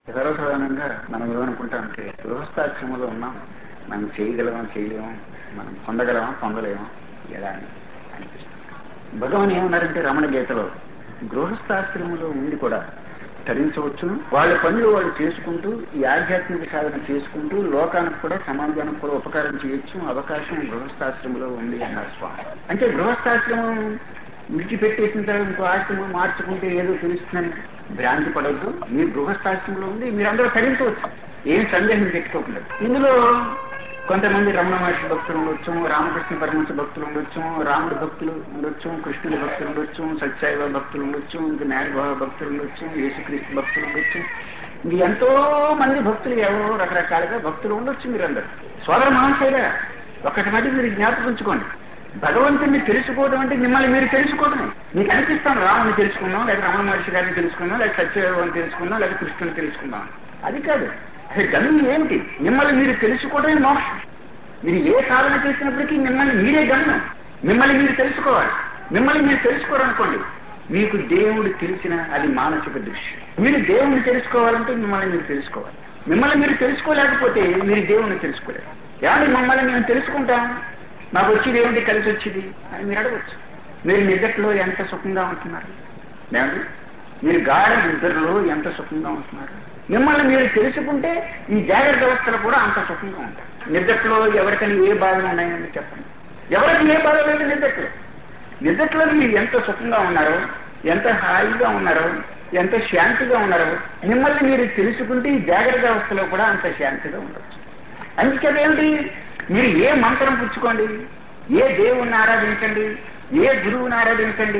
సర్వసాధారణంగా మనం ఏమనుకుంటామంటే గృహస్థాశ్రమంలో ఉన్నాం, మనం చేయగలమా చేయలేము, మనం పొందగలమా పొందలేమా ఎలా అని అనిపిస్తుంది. భగవాన్ ఏమన్నారంటే రమణ గీతలో, గృహస్థాశ్రమంలో ఉండి కూడా తరించవచ్చును, వాళ్ళ పనులు వాళ్ళు చేసుకుంటూ ఈ ఆధ్యాత్మిక సాధన చేసుకుంటూ లోకానికి కూడా సమాజానికి కూడా ఉపకారం చేయొచ్చు, అవకాశం గృహస్థాశ్రమంలో ఉంది అన్నారు స్వామి. అంటే గృహస్థాశ్రమం విడిచిపెట్టేసిన తర్వాత ఇంకో ఆశ్రమం మార్చుకుంటే ఏదో తెలుస్తుందని భ్రాంతి పడవద్దు. మీరు గృహస్థాశ్రమంలో ఉంది, మీరందరూ తరించవచ్చు, ఏం సందేహం పెట్టుకోకుండా. ఇందులో కొంతమంది రమణ మహర్షి భక్తులు ఉండొచ్చు, రామకృష్ణ పరమహంస భక్తులు ఉండొచ్చు, రాముడి భక్తులు ఉండొచ్చు, కృష్ణుడి భక్తులు ఉండొచ్చు, సత్యసాయిబాబా భక్తులు ఉండొచ్చు, ఇంకా నాగబాబా భక్తులు ఉండొచ్చు, యేసుక్రీస్తు భక్తులు ఉండొచ్చు. ఇది ఎంతో మంది భక్తులు ఎవరో రకరకాలుగా భక్తులు ఉండొచ్చు. మీరందరూ సోదర మహాశైల ఒకటి మధ్య మీరు జ్ఞాపకం ఉంచుకోండి, భగవంతుని తెలుసుకోవడం అంటే మిమ్మల్ని మీరు తెలుసుకోవడమే. మీకు అనిపిస్తాను రాముని తెలుసుకుందాం, లేదా రమణ మహర్షి గారిని తెలుసుకుందాం, లేదా సత్యసాయిబాబాని తెలుసుకుందాం, లేదా కృష్ణుని తెలుసుకుందాం. అది కాదు, అసలు గమ్యం ఏమిటి? మిమ్మల్ని మీరు తెలుసుకోవడమే మోక్షం. మీరు ఏ సాధన చేసినప్పటికీ మిమ్మల్ని మీరే గమ్యం. మిమ్మల్ని మీరు తెలుసుకోవాలి. మిమ్మల్ని మీరు తెలుసుకోవాలనుకోండి, మీకు దేవుడు తెలిసిన అది మానసిక దృశ్యం. మీరు దేవుణ్ణి తెలుసుకోవాలంటే మిమ్మల్ని మీరు తెలుసుకోవాలి. మిమ్మల్ని మీరు తెలుసుకోలేకపోతే మీరు దేవుణ్ణి తెలుసుకోలేరు. ఏమంటే మమ్మల్ని మేము తెలుసుకుంటాం, మాకు వచ్చేది ఏమిటి, కలిసి వచ్చేది అని మీరు అడగచ్చు. మీరు నిద్రలో ఎంత సుఖంగా ఉంటున్నారు, ఏమండి మీరు గాఢ నిద్రలో ఎంత సుఖంగా ఉంటున్నారు. మిమ్మల్ని మీరు తెలుసుకుంటే ఈ జాగ్రత్త వ్యవస్థలు కూడా అంత సుఖంగా ఉంటారు. నిద్రలో ఎవరికైనా ఏ బాధలు ఉన్నాయని చెప్పండి, ఎవరికి ఏ బాధ లేదు. నిద్రలో మీరు ఎంత సుఖంగా ఉన్నారో, ఎంత హాయిగా ఉన్నారో, ఎంత శాంతిగా ఉన్నారో మిమ్మల్ని మీరు తెలుసుకుంటే ఈ జాగ్రత్త వ్యవస్థలో కూడా అంత శాంతిగా ఉండొచ్చు. అందుచేత ఏమిటి, మీరు ఏ మంత్రం పుచ్చుకోండి, ఏ దేవుణ్ణి ఆరాధించండి, ఏ గురువుని ఆరాధించండి,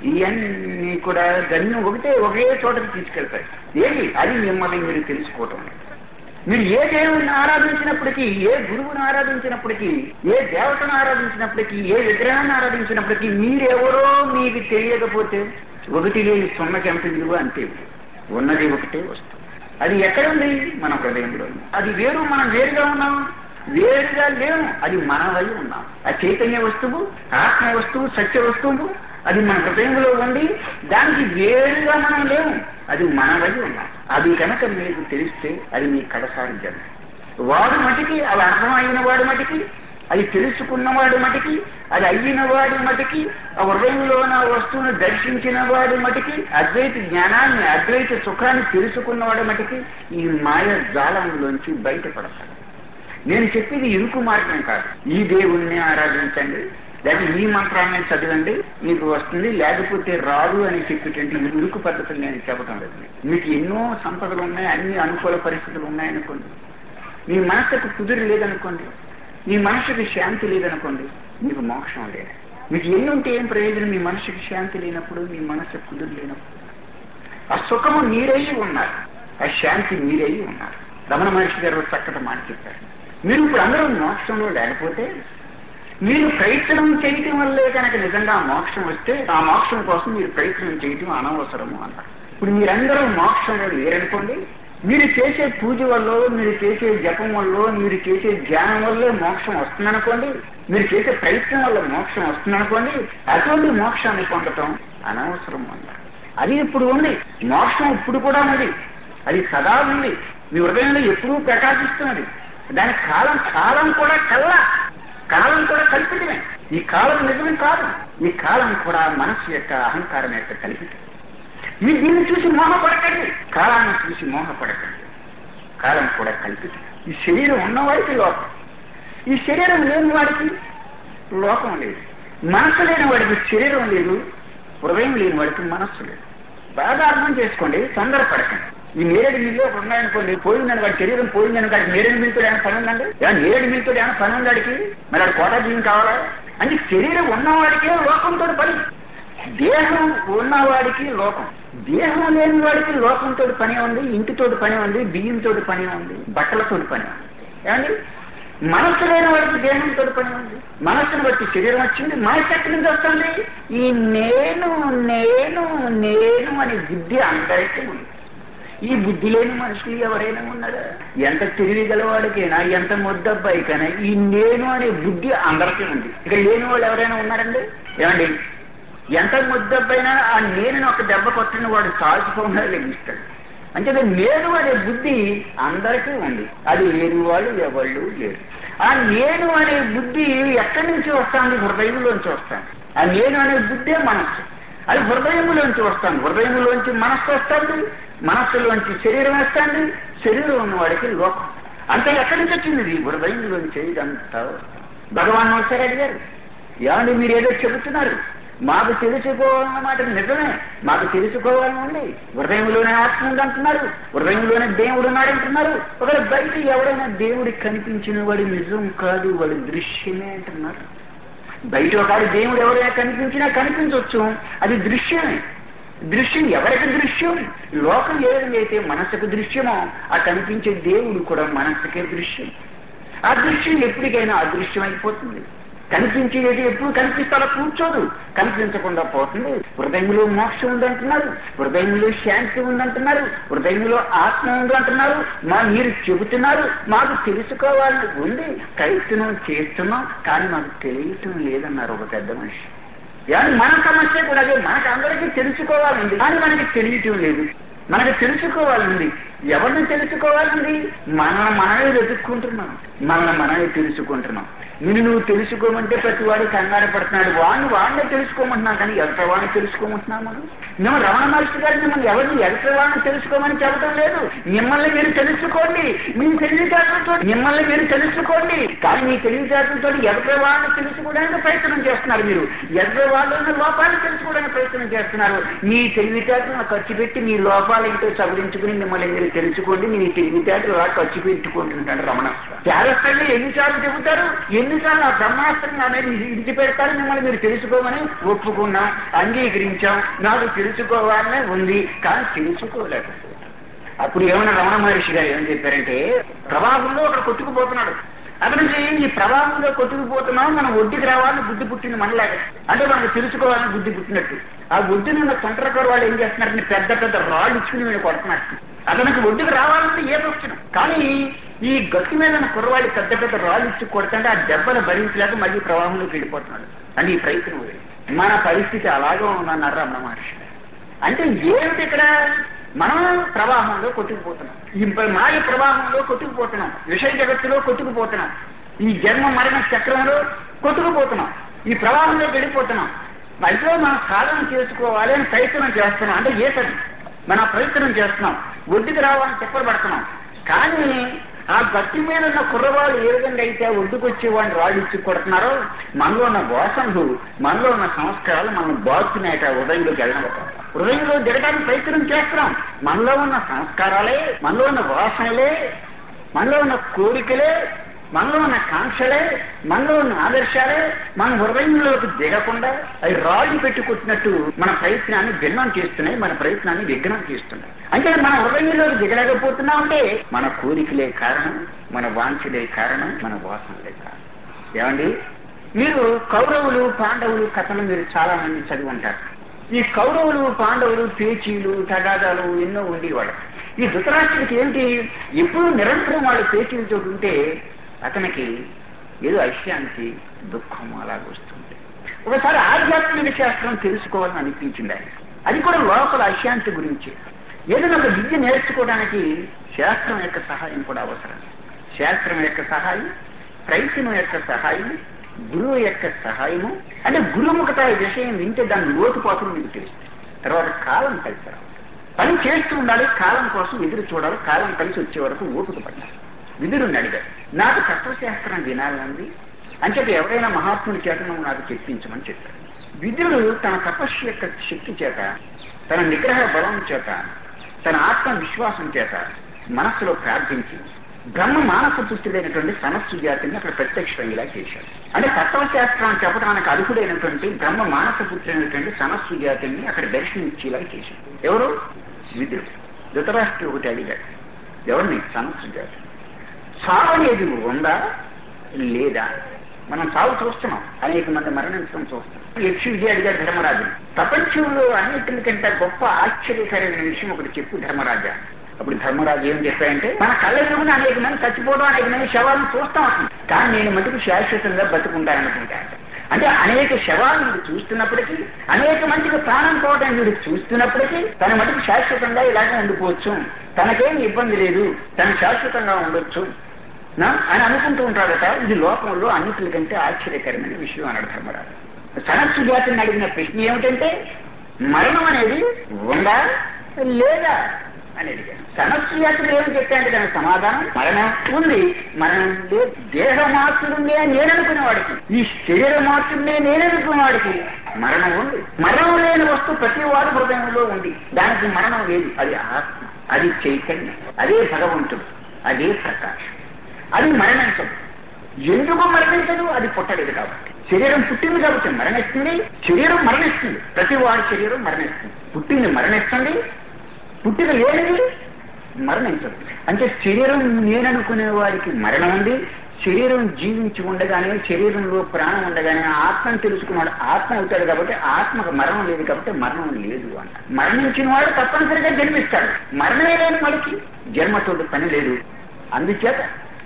ఇవన్నీ కూడా గమ్యం ఒకే చోటకి తీసుకెళ్తాయి. ఏంటి అది? మిమ్మల్ని మీరు తెలుసుకోవటం. మీరు ఏ దేవుణ్ణి ఆరాధించినప్పటికీ, ఏ గురువుని ఆరాధించినప్పటికీ, ఏ దేవతను ఆరాధించినప్పటికీ, ఏ విగ్రహాన్ని ఆరాధించినప్పటికీ మీరెవరో మీకు తెలియకపోతే ఒకటి లేని సున్నకి ఎంత విలువ అంతే. ఉన్నది ఒకటే వస్తువు. అది ఎక్కడ ఉంది? మన హృదయంలో. అది వేరు, మనం వేరుగా ఉన్నాం, వేరుగా లేము, అది మనవై ఉన్నాం. ఆ చైతన్య వస్తువు, ఆత్మ వస్తువు, సత్య వస్తువు అది మన హృదయంలో ఉండి దానికి వేరుగా మనం లేము, అది మనవై ఉన్నాం. అది కనుక మీకు తెలిస్తే అది మీ కడసారి జన్మ. వాడు మటికి, అది అర్థమైన వాడు మటికి, అది తెలుసుకున్నవాడు మటికి, అది అయిన వాడు మటికి, ఆ హృదయంలో నా వస్తువును దర్శించిన వాడు మటికి, అద్వైత జ్ఞానాన్ని, అద్వైత సుఖాన్ని తెలుసుకున్నవాడు మటికి ఈ మాయ జాలంలోంచి బయటపడతాడు. నేను చెప్పేది ఇరుకు మార్గం కాదు. ఈ దేవుణ్ణి ఆరాధించండి, లేకపోతే ఈ మంత్రాన్ని చదవండి మీకు వస్తుంది, లేకపోతే రాదు అని చెప్పేటువంటి ఇరుకు పద్ధతులు నేను చెప్పడం లేదు. మీకు ఎన్నో సంపదలు ఉన్నాయి, అన్ని అనుకూల పరిస్థితులు ఉన్నాయనుకోండి, మీ మనసుకు కుదిరి లేదనుకోండి, మీ మనసుకి శాంతి లేదనుకోండి, మీకు మోక్షం లేదు. మీకు ఎన్ని ఉంటే ఏం ప్రయోజనం? మీ మనసుకి శాంతి లేనప్పుడు, మీ మనసు కుదిరి లేనప్పుడు. ఆ సుఖము మీరై ఉన్నారు, ఆ శాంతి మీరై ఉన్నారు. రమణ మహర్షి గారు చక్కటి మాట చెప్పారు. మీరు ఇప్పుడు అందరూ మోక్షంలో లేకపోతే మీరు ప్రయత్నం చేయటం వల్లే కనుక నిజంగా మోక్షం వస్తే ఆ మోక్షం కోసం మీరు ప్రయత్నం చేయటం అనవసరము అన్నారు. ఇప్పుడు మీరందరూ మోక్షంలో లేరనుకోండి, మీరు చేసే పూజ వల్ల, మీరు చేసే జపం వల్ల, మీరు చేసే ధ్యానం వల్లే మోక్షం వస్తుందనుకోండి, మీరు చేసే ప్రయత్నం వల్ల మోక్షం వస్తుందనుకోండి, అటువంటి మోక్షాన్ని పొందటం అనవసరం అన్నారు. అది ఇప్పుడు ఉంది, మోక్షం ఇప్పుడు కూడా ఉంది, అది సదా ఉంది, మీ హృదయంలో ఎప్పుడూ ప్రకాశిస్తున్నది. దాని కాలం కూడా కాలం కూడా కల్పితమే. ఈ కాలం నిజమే కాదు, ఈ కాలం కూడా మనస్సు యొక్క అహంకారం యొక్క కల్పితం. మీరు దీన్ని చూసి మోహపడకండి, కాలాన్ని చూసి మోహపడకండి. కాలం కూడా కల్పితం. ఈ శరీరం ఉన్నవాడికి లోకం, ఈ శరీరం లేని వాడికి లోకం లేదు. మనస్సు లేని వాడికి శరీరం లేదు, హృదయం లేని వాడికి మనస్సు లేదు. బాగా అర్థం చేసుకోండి, తొందరపడకండి. ఈ నేరేడు మిల్లు ఒకటి ఉన్నాయనుకోండి, పోయిందని వాడి శరీరం పోయిందని వాడికి నేరేడు మిల్లుతో ఏమైనా పని ఉందండి? నేరేడు మిల్లుతో ఏమైనా పని ఉంది వాడికి? మరి వాడు కోటా జీవం కావాలా? అంటే శరీరం ఉన్నవాడికే లోకంతో పని, దేహం ఉన్నవాడికి లోకం, దేహం లేని వాడికి లోకంతో పని ఉంది, ఇంటితో పని ఉంది, బియ్యంతో పని ఉంది, బట్టలతో పని ఉంది. ఏమండి మనస్సు లేని వాడికి దేహంతో పని ఉంది. మనస్సును బట్టి శరీరం వచ్చింది. మనస్సు ఎక్కడి నుంచి వస్తుంది? ఈ నేను నేను నేను అనే బుద్ధి అందరికీ ఉంది. ఈ బుద్ధి లేని మనుషులు ఎవరైనా ఉన్నారా? ఎంత తెలివి గలవాడికైనా, ఎంత ముద్దబ్బాయికైనా ఈ నేను అనే బుద్ధి అందరికీ ఉంది. ఇక లేని వాళ్ళు ఎవరైనా ఉన్నారండి? ఏమండి ఎంత ముద్దబ్బైనా ఆ నేను ఒక దెబ్బ కొట్టిన వాడు సాల్చిపోయినా లెగిస్తాడు. అంటే నేను అనే బుద్ధి అందరికీ ఉంది. అది లేని వాళ్ళు ఎవళ్ళు లేరు. ఆ నేను అనే బుద్ధి ఎక్కడి నుంచి వస్తుంది? హృదయంలోంచి వస్తాను. ఆ నేను అనే బుద్ధే మనస్సు. అది హృదయంలోంచి వస్తాను. హృదయంలోంచి మనస్సు వస్తుంది. మనస్సులోంచి శరీరం వస్తుంది. శరీరం ఉన్నవాడికి లోకం. అంతే ఎక్కడి నుంచి వచ్చింది? ఇది హృదయంలోంచి ఇదంతా వస్తుంది. భగవాన్ ఒకసారి అడిగారు, ఏమండి మీరు ఏదో చెబుతున్నారు, మాకు తెలుసుకోవాలన్నమాట నిజమే, మాకు తెలుసుకోవాలని ఉంది. హృదయంలోనే ఆత్మ ఉందంటున్నారు, హృదయంలోనే దేవుడు ఉన్నాడంటున్నారు. ఒకవేళ బయట ఎవడైనా దేవుడికి కనిపించిన వాడి నిజం కాదు, వాడి దృశ్యమే అంటున్నారు. బయట ఒకడు దేవుడు ఎవరైనా కనిపించినా కనిపించవచ్చు, అది దృశ్యమే. దృశ్యం ఎవరికి దృశ్యం? లోకం ఏ విధంగా అయితే మనస్సుకు దృశ్యమో ఆ కనిపించే దేవుడు కూడా మనస్సుకే దృశ్యం. ఆ దృశ్యం ఎప్పటికైనా అదృశ్యం అయిపోతుంది. కనిపించేది ఎప్పుడు కనిపిస్తాడో కూర్చోదు, కనిపించకుండా పోతుంది. హృదయంలో మోక్షం ఉందంటున్నారు, హృదయంలో శాంతి ఉందంటున్నారు, హృదయంలో ఆత్మ ఉందంటున్నారు. మీరు చెబుతున్నారు మాకు తెలుసుకోవాలని ఉంది, ప్రయత్నం చేస్తున్నాం, కానీ మాకు తెలియటం లేదన్నారు ఒక పెద్ద మనిషి. కానీ మన సమస్య కూడా అదే, మనకు అందరికీ తెలుసుకోవాలండి, కానీ మనకి తెలియటం లేదు. మనకు తెలుసుకోవాలండి. ఎవరిని తెలుసుకోవాలండి? మనమే వెతుక్కుంటున్నాం, మనమే తెలుసుకుంటున్నాం. నువ్వు తెలుసుకోమంటే ప్రతి వాడు కంగారు పడుతున్నాడు. వాడినే తెలుసుకోమంటున్నాం, కానీ ఎగట వాడిని తెలుసుకోమంటున్నాం. మేము రమణ మహర్షి గారు మిమ్మల్ని ఎవరిని ఎగట వాడిని తెలుసుకోమని చెప్పడం లేదు. మిమ్మల్ని మీరు తెలుసుకోండి, మీ తెలివితేటలతో మిమ్మల్ని మీరు తెలుసుకోండి. కానీ మీ తెలివితేటలతో ఎగట వాడిని తెలుసుకోవడానికి ప్రయత్నం చేస్తున్నారు. మీరు ఎగట వాళ్ళ లోపాలను తెలుసుకోవడానికి ప్రయత్నం చేస్తున్నారు. మీ తెలివితేటలను ఖర్చు పెట్టి మీ లోపాలేంటో సవరించుకుని మిమ్మల్ని మీరు తెలుసుకోండి. మీ తెలివితేటలు అలా ఖర్చు పెట్టుకుంటుంటాడు రమణ. చారస్థంగా ఎన్నిసార్లు చెబుతారు, ఎన్నిసార్లు ఆ బ్రహ్మాస్త్రం అనేది విడిచిపెడతారు. మిమ్మల్ని మీరు తెలుసుకోమని ఒప్పుకున్నాం, అంగీకరించాం, నాకు తెలుసుకోవాలనే ఉంది, కానీ తెలుసుకోలేకపోతే అప్పుడు ఏమైనా రమణ మహర్షి గారు ఏమని చెప్పారంటే, ప్రవాహంలో అక్కడ కొట్టుకుపోతున్నాడు. అతనికి ఈ ప్రవాహంలో కొట్టుకుపోతున్నాం, మనం ఒడ్డుకి రావాలని బుద్ధి పుట్టింది మనలాగా. అంటే మనకు తెలుసుకోవాలని బుద్ధి పుట్టినట్టు. ఆ ఒడ్డుని ఉన్న తొంటరకారు వాళ్ళు ఏం చేస్తున్నారంటే పెద్ద పెద్ద రాళ్ళు ఇచ్చుకుని వీళ్ళు కొడుతున్నట్టు. అతనికి ఒడ్డుకు రావాలంటే ఏ వచ్చిన, కానీ ఈ గట్టి మీద కుర్రవాళ్ళు పెద్ద పెద్ద రాళ్ళు ఇచ్చి కొడుతుంటే ఆ దెబ్బను భరించలేక మళ్ళీ ప్రవాహంలోకి వెళ్ళిపోతున్నాడు. అంటే ఈ ప్రయత్నం మన పరిస్థితి అలాగే ఉందన్నారు రమణ మహర్షి. అంటే ఏమిటి ఇక్కడ? మనం ప్రవాహంలో కొట్టుకుపోతున్నాం, ఈ మాయ ప్రవాహంలో కొట్టుకుపోతున్నాం, విషయ జగత్తులో కొట్టుకుపోతున్నాం, ఈ జన్మ మరణ చక్రంలో కొట్టుకుపోతున్నాం, ఈ ప్రవాహంలో వెళ్ళిపోతున్నాం. అయితే మనం సాధన చేసుకోవాలి అని ప్రయత్నం చేస్తున్నాం. అంటే ఏటది మన ప్రయత్నం చేస్తున్నాం, ఒడ్డుకు రావాలని చెప్పబడుతున్నాం. కానీ ఆ గట్టి మీద ఉన్న కుర్రవాళ్ళు ఏ విధంగా అయితే ఒడ్డుకు వచ్చేవాడిని రాళ్ళు ఇచ్చి కొడుతున్నారో, మనలో ఉన్న వాసనలు, మనలో ఉన్న సంస్కారాలు మనం బాగుతున్నాయట. హృదయంలోకి వెళ్ళడం, హృదయంలో దిగడానికి ప్రయత్నం చేస్తున్నాం. మనలో ఉన్న సంస్కారాలే, మనలో ఉన్న వాసనలే, మనలో ఉన్న కోరికలే, మనలో ఉన్న కాంక్షలే, మనలో ఉన్న ఆదర్శాలే మన హృదయంలోకి దిగకుండా అవి రాళ్ళు పెట్టుకుంటున్నట్టు మన ప్రయత్నాన్ని భిన్నం చేస్తున్నాయి, మన ప్రయత్నాన్ని విఘ్నం చేస్తున్నాయి. అంటే మన హృదయంలోకి దిగలేకపోతున్నాం అంటే మన కోరికలే కారణం, మన వాంఛలే కారణం, మన వాసనలే కారణం. ఏమండి, మీరు కౌరవులు పాండవులు కథలు మీరు చాలా మంది చదివి ఉంటారు. ఈ కౌరవులు పాండవులు పేచీలు తగాదాలు ఎన్నో ఉండేవాళ్ళు. ఈ ధృతరాష్ట్రుడికి ఏంటి, ఎప్పుడు నిరంతరం వాళ్ళు పేచీలతో ఉంటే అతనికి ఏదో అశాంతి, దుఃఖం అలాగ వస్తుంది. ఒకసారి ఆధ్యాత్మిక శాస్త్రం తెలుసుకోవాలని అనిపించింది ఆయన. అది కూడా లోపల అశాంతి గురించి. ఏదైనా ఒక విద్య నేర్చుకోవడానికి శాస్త్రం యొక్క సహాయం కూడా అవసరం. శాస్త్రం యొక్క సహాయం, ప్రయత్నం యొక్క సహాయం, గురువు యొక్క సహాయము. అంటే గురుముఖత విషయం వింటే దాని లోతుపాతులు మీకు తెలుస్తుంది. తర్వాత కాలం కలిసి పని చేస్తూ ఉండాలి, కాలం కోసం ఎదురు చూడాలి, కాలం కలిసి వచ్చే వరకు ఓపిక పడాలి. విదురుని అడిగారు, నాకు తత్వశాస్త్రం వినాలంది అని చెప్పి ఎవరైనా మహాత్ముడి చేత నువ్వు నాకు చెప్పించమని చెప్పారు. విదురుడు తన తపస్సు యొక్క శక్తి చేత, తన నిగ్రహ బలం చేత, తన ఆత్మవిశ్వాసం చేత మనస్సులో ప్రార్థించి బ్రహ్మ మానస పుత్రుడైనటువంటి సనస్సు జాతిని అక్కడ ప్రత్యక్షంగా చేశాడు. అంటే తత్వశాస్త్రాన్ని చెప్పడానికి అర్హుడైనటువంటి బ్రహ్మ మానస పుత్రుడైనటువంటి సనస్సు జాతిని అక్కడ దర్శనమిచ్చేలా చేశాడు. ఎవరు? విదురుడు. ధృతరాష్ట్రుడు ఒకటి అడిగాడు, ఎవరిని? సనస్సు జాతి. సావు అనేది ఉందా లేదా? మనం సాగు చూస్తున్నాం, అనేక మంది మరణించడం చూస్తున్నాం. యక్షుడి అడిగాడు ధర్మరాజు, ప్రపంచంలో అన్నింటికంటే గొప్ప ఆశ్చర్యకరమైన విషయం ఒకటి చెప్పు ధర్మరాజా. అప్పుడు ధర్మరాజు ఏం చెప్పాడంటే, మన కళ్ళ ఎదురుగా అనేక మంది చచ్చిపోవడం, అనేక మంది శవాలను చూస్తాం, కానీ నేను మటుకు శాశ్వతంగా బతుకుంటాననుకుంటాను. అంటే అనేక శవాలను మీరు చూస్తున్నప్పటికీ, అనేక మందికి ప్రాణం పోవడం మీరు చూస్తున్నప్పటికీ తన మటుకు శాశ్వతంగా ఇలాగే ఉండిపోవచ్చు, తనకేం ఇబ్బంది లేదు, తను శాశ్వతంగా ఉండొచ్చు అని అనుకుంటూ ఉంటాడట. ఇది లోకంలో అన్నిటికంటే ఆశ్చర్యకరమైన విషయం అన్నాడు ధర్మరాజు. సనత్సు జాతిని అడిగిన ప్రశ్న ఏమిటంటే మరణం అనేది ఉందా లేదా అని అడిగాడు. సనత్సు జాతిని ఏమి చెప్పాడంటే దాని సమాధానం మరణం ఉంది, మరణం లేదు. దేహ మాత్రుడే నేననుకునేవాడికి, ఈ శరీర మాత్రుడే నేననుకునేవాడికి మరణం ఉంది. మరణం లేని వస్తువు ప్రతి వాడి హృదయంలో ఉంది, దానికి మరణం లేదు. అది ఆత్మ, అది చైతన్యం, అదే భగవంతుడు, అదే ప్రకాశం. అది మరణించదు. ఎందుకు మరణించదు? అది పుట్టలేదు కాబట్టి. శరీరం పుట్టింది కాబట్టి మరణిస్తుంది, శరీరం మరణిస్తుంది, ప్రతి వాడి శరీరం మరణిస్తుంది. పుట్టింది మరణిస్తుంది, పుట్టిన లేనిది మరణించదు. అంటే శరీరం నేననుకునే వాడికి మరణం ఉంది. శరీరం జీవించి ఉండగానే, శరీరంలో ప్రాణం ఉండగానే ఆత్మను తెలుసుకున్నాడు, ఆత్మ అవుతాడు కాబట్టి ఆత్మకు మరణం లేదు కాబట్టి మరణం లేదు అంట. మరణించిన వాడు తప్పనిసరిగా జన్మిస్తాడు, మరణమే లేని వాడికి జన్మతో పని లేదు. అందుచేత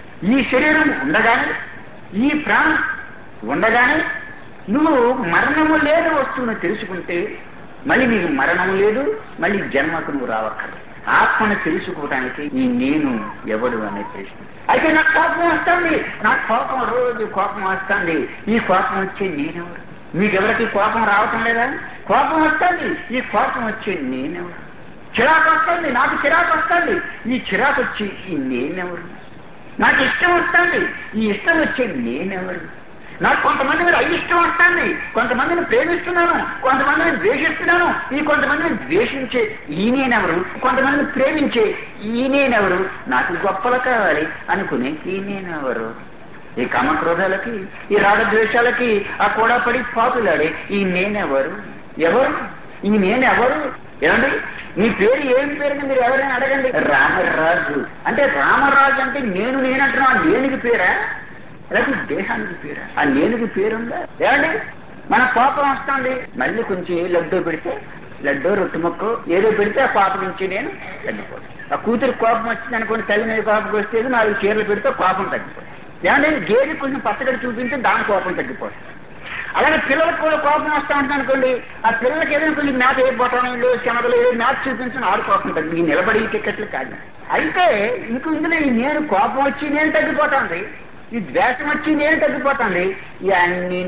ఈ శరీరం ఉండగానే, ఈ ప్రాణం ఉండగానే నువ్వు మరణము లేని వస్తువును తెలుసుకుంటే మళ్ళీ నీకు మరణం లేదు, మళ్ళీ జన్మకు నువ్వు రావక్కర్లేదు. ఆత్మను తెలుసుకోవడానికి ఈ నేను ఎవడు అనే ప్రశ్న. అయితే నాకు కోపం వస్తుంది, నాకు కోపం రోజు కోపం వస్తుంది, ఈ కోపం వచ్చే నేనెవరు? మీకెవరికి కోపం రావటం లేదా? కోపం వస్తుంది, ఈ కోపం వచ్చే నేనెవరు? చిరాకు వస్తుంది, నాకు చిరాకు వస్తుంది, ఈ చిరాకు వచ్చి ఈ నేనెవరు? నాకు ఇష్టం వస్తుంది, ఈ ఇష్టం వచ్చే నేనెవరు? నాకు కొంతమంది మీద అయిష్టం వస్తుంది, కొంతమందిని ప్రేమిస్తున్నాను, కొంతమందిని ద్వేషిస్తున్నాను, ఈ కొంతమందిని ద్వేషించే ఈ నేనెవరు? కొంతమందిని ప్రేమించే ఈ నేనెవరు? నాకు గొప్పలు కావాలి అనుకునే ఈ నేనెవరు? ఈ కామక్రోధాలకి, ఈ రాగద్వేషాలకి ఆ కూడా పడి పాపులాడే ఈ నేనెవరు? ఎవరు ఈ నేనెవరు? ఏమండి మీ పేరు ఏం పేరుని మీరు ఎవరైనా అడగండి. రామరాజు అంటే, రామరాజు అంటే నేనంటున్నా, నేనుకి పేరా లేకపోతే దేహానికి పేరా? ఆ నేనుకి పేరుందా? ఏమండి మన కోపం వస్తుంది, మళ్ళీ కొంచెం లడ్డూ పెడితే, లడ్డూ రొట్టె మొక్క ఏదో పెడితే ఆ కోపం నుంచి నేను తగ్గిపోతాను. ఆ కూతురు కోపం వచ్చింది అనుకోండి, తల్లి మీద కోపం వస్తే 4 చీరలు పెడితే కోపం తగ్గిపోతుంది. ఏమంటే గేదె కొంచెం పచ్చగడి చూపించి దాని కోపం తగ్గిపోతుంది. అలాగే పిల్లలకు కూడా కోపం వస్తూ ఉంటుంది అనుకోండి, ఆ పిల్లలకి ఏదైనా కొంచెం మేత అయిపోతాను, శనగలు ఏదో మేత చూపించిన ఆడు కోపం తగ్గి నిలబడి టికెట్లు కాదు. అయితే ఇందులో ఈ నేను కోపం వచ్చి నేను తగ్గిపోతుంది, ఈ ద్వేషం వచ్చి నేను తగ్గిపోతుంది, ఇవన్నీ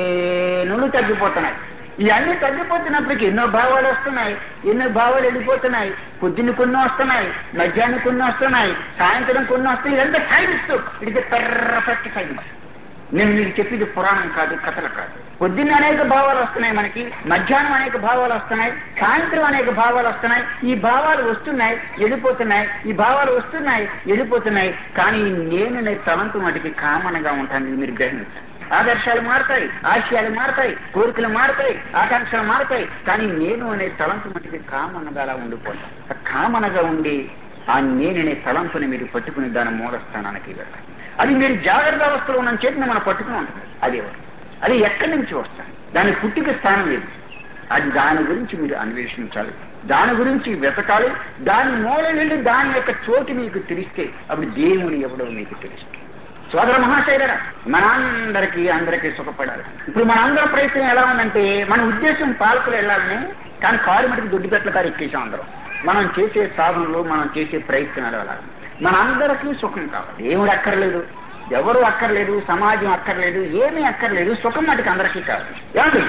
నేను తగ్గిపోతున్నాయి. ఇవన్నీ తగ్గిపోతున్నప్పటికీ ఎన్నో భావాలు వస్తున్నాయి, ఎన్నో భావాలు వెళ్ళిపోతున్నాయి. పొద్దున్న కొన్ని వస్తున్నాయి, మధ్యాహ్నం కొన్ని వస్తున్నాయి, సాయంత్రం కొన్ని వస్తున్నాయి. ఇదంతా సైన్స్, ఇది పర్ఫెక్ట్ సైన్స్. నేను మీకు చెప్పేది పురాణం కాదు, కథలు కాదు. పొద్దున్న అనేక భావాలు వస్తున్నాయి మనకి, మధ్యాహ్నం అనేక భావాలు వస్తున్నాయి, సాయంత్రం అనేక భావాలు వస్తున్నాయి. ఈ భావాలు వస్తున్నాయి, వెళ్ళిపోతున్నాయి, ఈ భావాలు వస్తున్నాయి, వెళ్ళిపోతున్నాయి. కానీ నేను తలంపు మటుకి కామన్గా ఉంటాను. మీరు గ్రహించాలి. ఆదర్శాలు మారుతాయి, ఆశయాలు మారుతాయి, కోరికలు మారుతాయి, ఆకాంక్షలు మారుతాయి. కానీ నేను అనే తలంపు మటుకి కామన్గా అలా ఉండిపోతాను. కామన్గా ఉండి ఆ నేననే తలంపుని మీరు పట్టుకుని దాని మూలస్థానానికి వెళ్ళాలి. అది మీరు జాగ్రత్త అవస్థలో ఉన్న చేతిని మనం పట్టుకుని ఉంటుంది. అది ఎక్కడి నుంచి వస్తాయి, దాని పుట్టిక స్థానం లేదు. అది దాని గురించి మీరు అన్వేషించాలి, దాని గురించి వెతకాలి. దాని మూల వెళ్ళి దాని యొక్క చోటు మీకు తెలిస్తే అప్పుడు దేవుని ఎవడో మీకు తెలిస్తే. సోదర మహాశైలరా, అందరికీ సుఖపడాలి. ఇప్పుడు మనందరి ప్రయత్నం ఎలా ఉందంటే, మన ఉద్దేశం పాలకులు వెళ్ళాలని, కానీ కారు మటుకు దొడ్డిపెట్ల కారు ఎక్కేసాం అందరం. మనం చేసే సాధనలు, మనం చేసే ప్రయత్నాలు అలా. మనందరికీ సుఖం కావాలి, దేవుడు అక్కర్లేదు, ఎవరు అక్కర్లేదు, సమాజం అక్కర్లేదు, ఏమీ అక్కర్లేదు, సుఖం మటుకు అందరికీ కావాలి. ఏమండి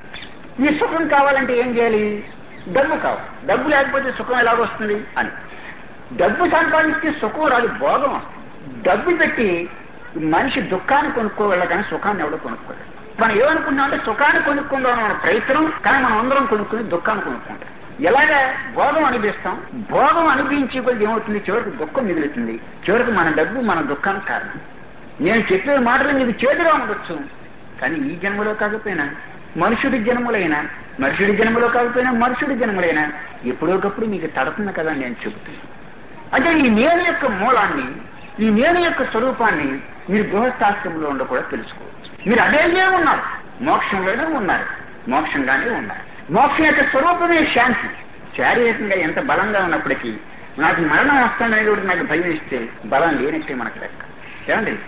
ఈ సుఖం కావాలంటే ఏం చేయాలి? డబ్బు కావాలి. డబ్బు లేకపోతే సుఖం ఎలాగొస్తుంది అని. డబ్బు సంపాదిస్తే సుఖం రాదు, భోగం వస్తుంది. డబ్బు పెట్టి మనిషి దుఃఖాన్ని కొనుక్కోగల కానీ సుఖాన్ని ఎవడో కొనుక్కోలేదు. మనం ఏమనుకున్నాం అంటే సుఖాన్ని కొనుక్కుందాం మన ప్రయత్నం, కానీ మనం అందరం కొనుక్కుని దుఃఖాన్ని కొనుక్కుంటాం. ఎలాగా భోగం అనిపిస్తాం, భోగం అనిపించే కొద్ది ఏమవుతుంది, చివరికి దుఃఖం మిగులుతుంది. చివరికి మన డబ్బు మన దుఃఖానికి కారణం. నేను చెప్పే మాటలు మీకు చేతిగా ఉండొచ్చు, కానీ ఈ జన్మలో కాకపోయినా మనుషుడి జన్మలైనా, మనుషుడి జన్మలో కాకపోయినా మనుషుడి జన్మలైనా ఎప్పుడోకప్పుడు మీకు తడుతుంది కదా నేను చెబుతున్నాను. అంటే ఈ నేను యొక్క మూలాన్ని, ఈ నేను యొక్క స్వరూపాన్ని మీరు గృహస్థాశ్రమంలో ఉండ కూడా తెలుసుకోవచ్చు. మీరు అదేగే ఉన్నారు, మోక్షంలోనే ఉన్నారు, మోక్షంగానే ఉన్నారు. మోక్షం యొక్క స్వరూపమే శాంతి. శారీరకంగా ఎంత బలంగా ఉన్నప్పటికీ నాకు మరణం వస్తుందనేది కూడా నాకు భయం ఇస్తే బలం లేనట్టే మనకు లెక్క. ఏమండి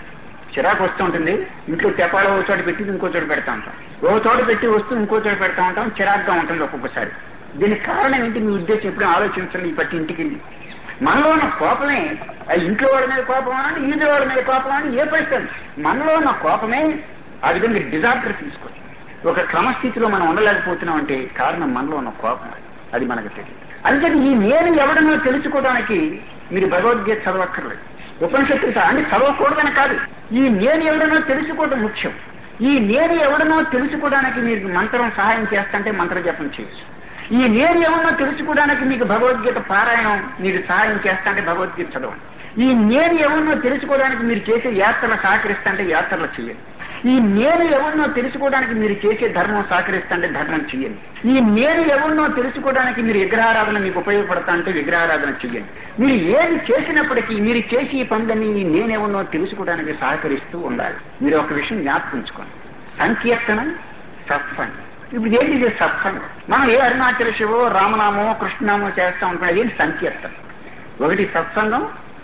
చిరాకు వస్తూ ఉంటుంది. ఇంట్లో తెపాలో ఒక చోట పెట్టి ఇంకో చోట పెడతా ఉంటాం, ఒక చోట పెట్టి వస్తూ ఇంకో చోట పెడతా ఉంటాం, చిరాకుగా ఉంటుంది ఒక్కొక్కసారి. దీనికి కారణం ఏంటి మీ ఉద్దేశం? ఎప్పుడు ఆలోచించండి. ఈ పట్టి ఇంటికి మనలో ఉన్న కోపమే, ఇంట్లో వాళ్ళ మీద కోపం అని, ఈదుల వాళ్ళ మీద కోపం అని, ఏ పరిస్థితి మనలో ఉన్న కోపమే ఆ విధంగా డిజార్డర్ తీసుకొచ్చి ఒక క్రమస్థితిలో మనం ఉండలేకపోతున్నాం అంటే కారణం మనలో ఉన్న కోపం. అది మనకు తెలియదు. అందుకని ఈ నేను ఎవడనో తెలుసుకోవడానికి మీరు భగవద్గీత చదవక్కర్లేదు, ఉపనిషత్తులు అంటే చదవకూడదని కాదు. ఈ నేను ఎవడనో తెలుసుకోవడం ముఖ్యం. ఈ నేను ఎవడనో తెలుసుకోవడానికి మీకు మంత్రం సహాయం చేస్తుంటే మంత్ర జపం చేయొచ్చు. ఈ నేను ఎవడనో తెలుసుకోవడానికి మీకు భగవద్గీత పారాయణం మీకు సహాయం చేస్తుంటే భగవద్గీత చదవండి. ఈ నేను ఎవరినో తెలుసుకోవడానికి మీరు చేసే యాత్రలు సహకరిస్తుంటే యాత్రలు చేయండి. ఈ నేను ఎవరినో తెలుసుకోవడానికి మీరు చేసే ధర్మం సహకరిస్తుంటే ధర్మం చేయండి. ఈ నేను ఎవరినో తెలుసుకోవడానికి మీరు విగ్రహారాధన మీకు ఉపయోగపడతా అంటే విగ్రహారాధన చేయండి. మీరు ఏది చేసినప్పటికీ మీరు చేసి ఈ పనులన్నీ నేనెవరినో తెలుసుకోవడానికి సహకరిస్తూ ఉండాలి. మీరు ఒక విషయం జ్ఞాపకించుకోండి, సంకీర్తన సత్సంగం. ఇప్పుడు ఏంటి సత్సంగం? మనం ఏ అరుణాచల శివో రామనామో కృష్ణనామో చేస్తా ఉంటాం, ఏంటి సంకీర్తన. ఒకటి సత్సంగం,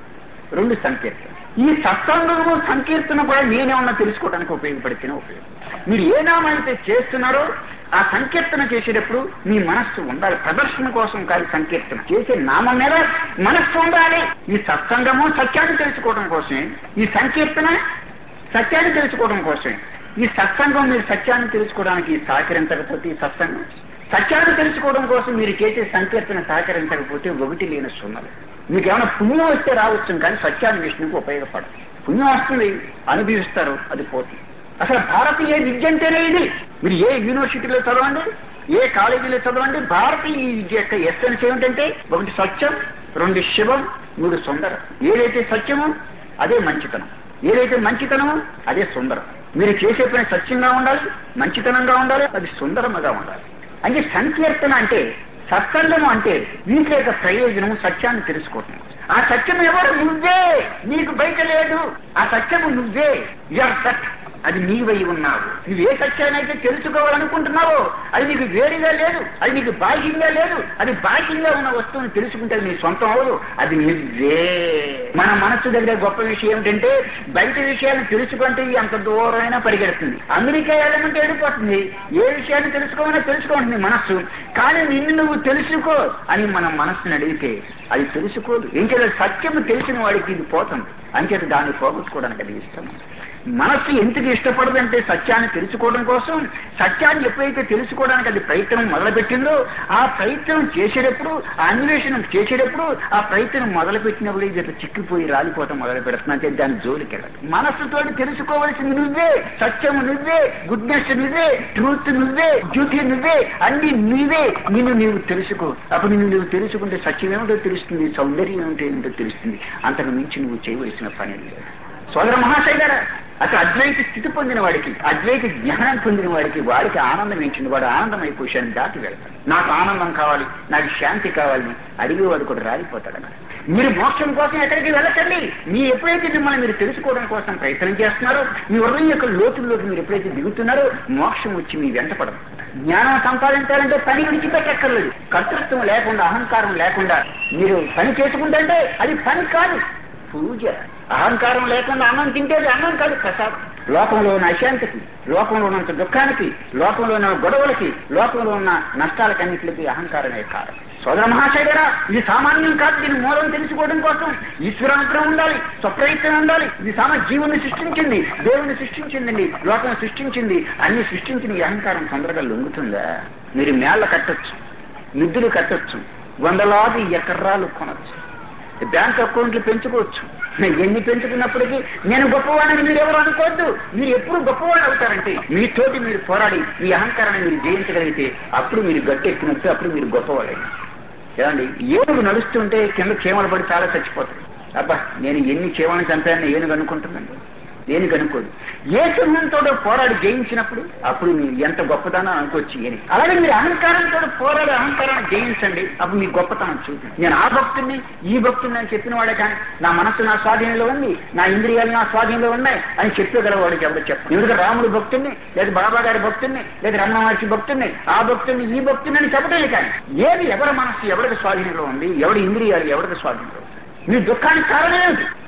రెండు సంకీర్తన. ఈ సత్సంగము సంకీర్తన కూడా నేనేమన్నా తెలుసుకోవడానికి ఉపయోగపడితేనే ఉపయోగం. మీరు ఏ నామైతే చేస్తున్నారో ఆ సంకీర్తన చేసేటప్పుడు మీ మనస్సు ఉండాలి. ప్రదర్శన కోసం కాదు, సంకీర్తన చేసే నామం మీద మనస్సు ఉండాలి. ఈ సత్సంగము సత్యాన్ని తెలుసుకోవడం కోసమే, ఈ సంకీర్తన సత్యాన్ని తెలుసుకోవడం కోసమే. ఈ సత్సంగం మీరు సత్యాన్ని తెలుసుకోవడానికి సహకరించకపోతే, ఈ సత్సంగం సత్యాన్ని తెలుసుకోవడం కోసం మీరు చేసే సంకీర్తన సహకరించకపోతే ఒకటి లేని సున్నలు. మీకు ఏమైనా పుణ్యం వస్తే రావచ్చు, కానీ సత్యాన్ని విష్ణువుకు ఉపయోగపడదు. పుణ్యం వస్తుంది, అనుభవిస్తారు, అది పోతుంది. అసలు భారతీయ విద్య అంటేనే ఇది. మీరు ఏ యూనివర్సిటీలో చదవండి, ఏ కాలేజీలో చదవండి, భారతీయ విద్య యొక్క ఎస్సెన్స్ ఏమిటంటే ఒకటి సత్యం, రెండు శివం, మూడు సుందరం. ఏదైతే సత్యమో అదే మంచితనం, ఏదైతే మంచితనమో అదే సుందరం. మీరు చేసే పని సత్యంగా ఉండాలి, మంచితనంగా ఉండాలి, అది సుందరంగా ఉండాలి. అంటే సంకీర్తన అంటే, సత్సంగము అంటే వీటి యొక్క ప్రయోజనం సత్యాన్ని తెలుసుకోవటం. ఆ సత్యం ఎవరు? నువ్వే. నీకు బయట లేదు. ఆ సత్యము నువ్వే. యువర్ సత్, అది నీవై ఉన్నావు. నువ్వు ఏ సత్యాన్నైతే తెలుసుకోవాలనుకుంటున్నావో అది నీకు వేడిగా లేదు, అది నీకు బాహ్యంగా లేదు. అది బాహ్యంగా ఉన్న వస్తువుని తెలుసుకుంటే నీ సొంతం అవదు, అది నువ్వే. మన మనస్సు దగ్గర గొప్ప విషయం ఏమిటంటే బయట విషయాన్ని తెలుసుకుంటే అంత దూరమైనా పరిగెడుతుంది. అమెరికా వెళ్ళమంటే వెళ్ళిపోతుంది. ఏ విషయాన్ని తెలుసుకోవాలని మనస్సు. కానీ నిన్ను నువ్వు తెలుసుకో అని మనం మనస్సుని అడిగితే అది తెలుసుకోదు. ఇంకేదో సత్యము తెలిసిన వాడికి ఇది పోతుంది. అంచేత దాన్ని పోగొట్టుకోవడానికి అది ఇష్టం. మనస్సు ఎందుకు ఇష్టపడదంటే సత్యాన్ని తెలుసుకోవడం కోసం. సత్యాన్ని ఎప్పుడైతే తెలుసుకోవడానికి అది ప్రయత్నం మొదలుపెట్టిందో ఆ ప్రయత్నం చేసేటప్పుడు, ఆ అన్వేషణం చేసేటప్పుడు, ఆ ప్రయత్నం మొదలుపెట్టినప్పుడు ఇది చిక్కిపోయి రాలిపోవటం మొదలు పెడుతుంది. అంటే దాని జోలికి వెళ్ళదు. మనస్సుతో తెలుసుకోవలసింది నువ్వే, సత్యము నువ్వే, గుడ్నెస్ నువ్వే, ట్రూత్ నువ్వే, డ్యూటీ నువ్వే, అన్ని నువ్వే. నిన్ను నీవు తెలుసుకో. అప్పుడు నిన్ను నువ్వు తెలుసుకుంటే సత్యం ఏమిటో తెలుస్తుంది, సౌందర్యం ఏమిటో తెలుస్తుంది. అంతకు మించి నువ్వు చేయవలసిన పని లేదు. సోదర మహాశయ గారు, అసలు అద్వైత స్థితి పొందిన వాడికి, అద్వైత జ్ఞానం పొందిన వాడికి ఆనందం ఏంచింది. వాడు ఆనందం అయిపోయాను దాటి వెళ్తాడు. నాకు ఆనందం కావాలి, నాకు శాంతి కావాలని అడిగేవాడు కూడా రాలిపోతాడు. మీరు మోక్షం కోసం ఎక్కడికి వెళ్ళకండి. మీ ఎప్పుడైతే మిమ్మల్ని మీరు తెలుసుకోవడం కోసం ప్రయత్నం చేస్తున్నారో, మీ హృదయం యొక్క లోతుల్లోకి మీరు ఎప్పుడైతే దిగుతున్నారో మోక్షం వచ్చి మీ వెంటపడదు. జ్ఞానం సంపాదించాలంటే పని విడిచిపెట్టక్కర్లేదు. కర్తృత్వం లేకుండా, అహంకారం లేకుండా మీరు పని చేసుకుంటే అది పని కాదు, పూజ. అహంకారం లేకుండా అన్నం తింటేది అన్నం కాదు, ప్రసాదం. లోకంలో ఉన్న అశాంతికి, లోకంలో ఉన్నంత దుఃఖానికి, లోకంలో ఉన్న గొడవలకి, లోకంలో ఉన్న నష్టాలకన్నింటికి అహంకారమే కారణం. సోదర మహాశయుడా, ఇది సామాన్యం కాదు. దీని మూలం తెలుసుకోవడం కోసం ఈశ్వరానుగ్రహం ఉండాలి, స్వప్రయత్నం ఉండాలి. ఇది జీవుని సృష్టించింది, దేవుని సృష్టించిందండి, లోకం సృష్టించింది. అన్ని సృష్టించిన ఈ అహంకారం తొందరగా లొంగుతుందా? మీరు మేళ్ల కట్టొచ్చు, నిధులు కట్టొచ్చు, వందలాది ఎకరాలు కొనొచ్చు, బ్యాంక్ అకౌంట్లు పెంచుకోవచ్చు. ఎన్ని పెంచుకున్నప్పటికీ నేను గొప్పవాడని మీరు ఎవరు అనుకోవద్దు. మీరు ఎప్పుడు గొప్పవాడు అవుతారంటే మీతోటి మీరు పోరాడి మీ అహంకారాన్ని మీరు జయించగలిగితే అప్పుడు మీరు గట్టెక్కినట్టు, అప్పుడు మీరు గొప్పవాడైన. ఏమండి, ఏనుగు నడుస్తుంటే కింద చీమలు పడి చాలా చచ్చిపోతుంది. అబ్బా, నేను ఎన్ని చీమలను చంపానని ఏనుగు అనుకుంటుందండి? దేనికి అనుకోదు. ఏ సింహంతో పోరాడి జయించినప్పుడు అప్పుడు మీరు ఎంత గొప్పతనం అనుకోవచ్చు అని. అలాగే మీరు అహంకారంతో పోరాడి అహంకారాన్ని జయించండి, అప్పుడు మీ గొప్పతనం చూపి. నేను ఆ భక్తుడిని, ఈ భక్తుడిని అని చెప్పిన వాడే కానీ నా మనస్సు నా స్వాధీనంలో ఉంది, నా ఇంద్రియాలు నా స్వాధీనంలో ఉన్నాయి అని చెప్పగలవాడికి ఎవరు చెప్పండి. ఎందుకంటే రాముడు భక్తుడిని, లేదా బాబా గారి భక్తుడిని, లేదా రమణ మహర్షి భక్తుడిని, ఆ భక్తుడిని, ఈ భక్తుడిని అని చెప్పటమే కానీ ఏది ఎవరి మనస్సు ఎవరికి స్వాధీనంలో ఉంది, ఎవరి ఇంద్రియాలు ఎవరికి స్వాధీనంలో ఉంది, మీ దుఃఖానికి కారణం ఏమిటి?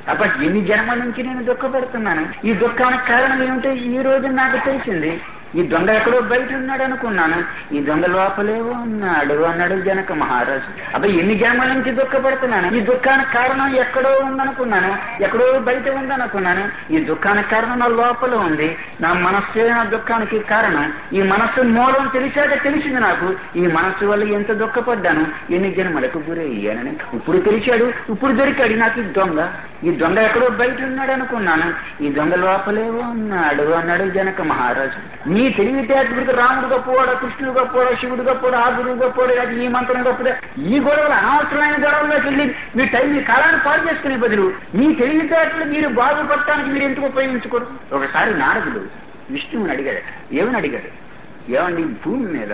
అబ్బా ఎన్ని జన్మల నుంచి నేను దుఃఖపడుతున్నాను, ఈ దుఃఖానికి కారణం ఏమిటో ఈ రోజు నాకు తెలిసింది. ఈ దొంగ ఎక్కడో బయట ఉన్నాడు అనుకున్నాను, ఈ దొంగ లోపలే ఉన్నాడు అన్నాడు జనక మహారాజు. అబ్బా ఎన్ని జన్మల నుంచి దుఃఖపడుతున్నాను, ఈ దుఃఖానికి కారణం ఎక్కడో ఉందనుకున్నాను, ఎక్కడో బయట ఉందనుకున్నాను, ఈ దుఃఖానికి కారణం నా లోపల ఉంది. నా మనస్సే నా దుఃఖానికి కారణం. ఈ మనస్సు మూలం తెలిసాక తెలిసింది నాకు, ఈ మనస్సు వల్ల ఎంత దుఃఖపడ్డాను, ఎన్ని జన్మలకు గురయ్యానని. ఇప్పుడు తెలిసాడు, ఇప్పుడు దొరికాడు నాకు ఈ దొంగ. ఈ దొంగ ఎక్కడో బయట ఉన్నాడు అనుకున్నాను, ఈ దొంగ లోపలే ఉన్నాడు అన్నాడు జనక మహారాజు. నీ తెలివితేటలకు రాముడు గొప్పవాడా, కృష్ణుడు గొప్పవాడా, శివుడు గొప్పవాడు, ఆ గురువు గొప్పవాడు, అది ఈ మంత్రం గొప్పదా, ఈ గొడవలు అనవసరమైన గొడవల్లోకి వెళ్ళి మీ టైం మీ కాలాన్ని పాడు చేసుకునే బదులు మీ తెలివితేటలు మీరు బాగుపడటానికి మీరు ఎందుకు ఉపయోగించుకోరు? ఒకసారి నారదుడు విష్ణువుని అడిగాడు. ఏమని అడిగాడు? ఏమండి భూమి మీద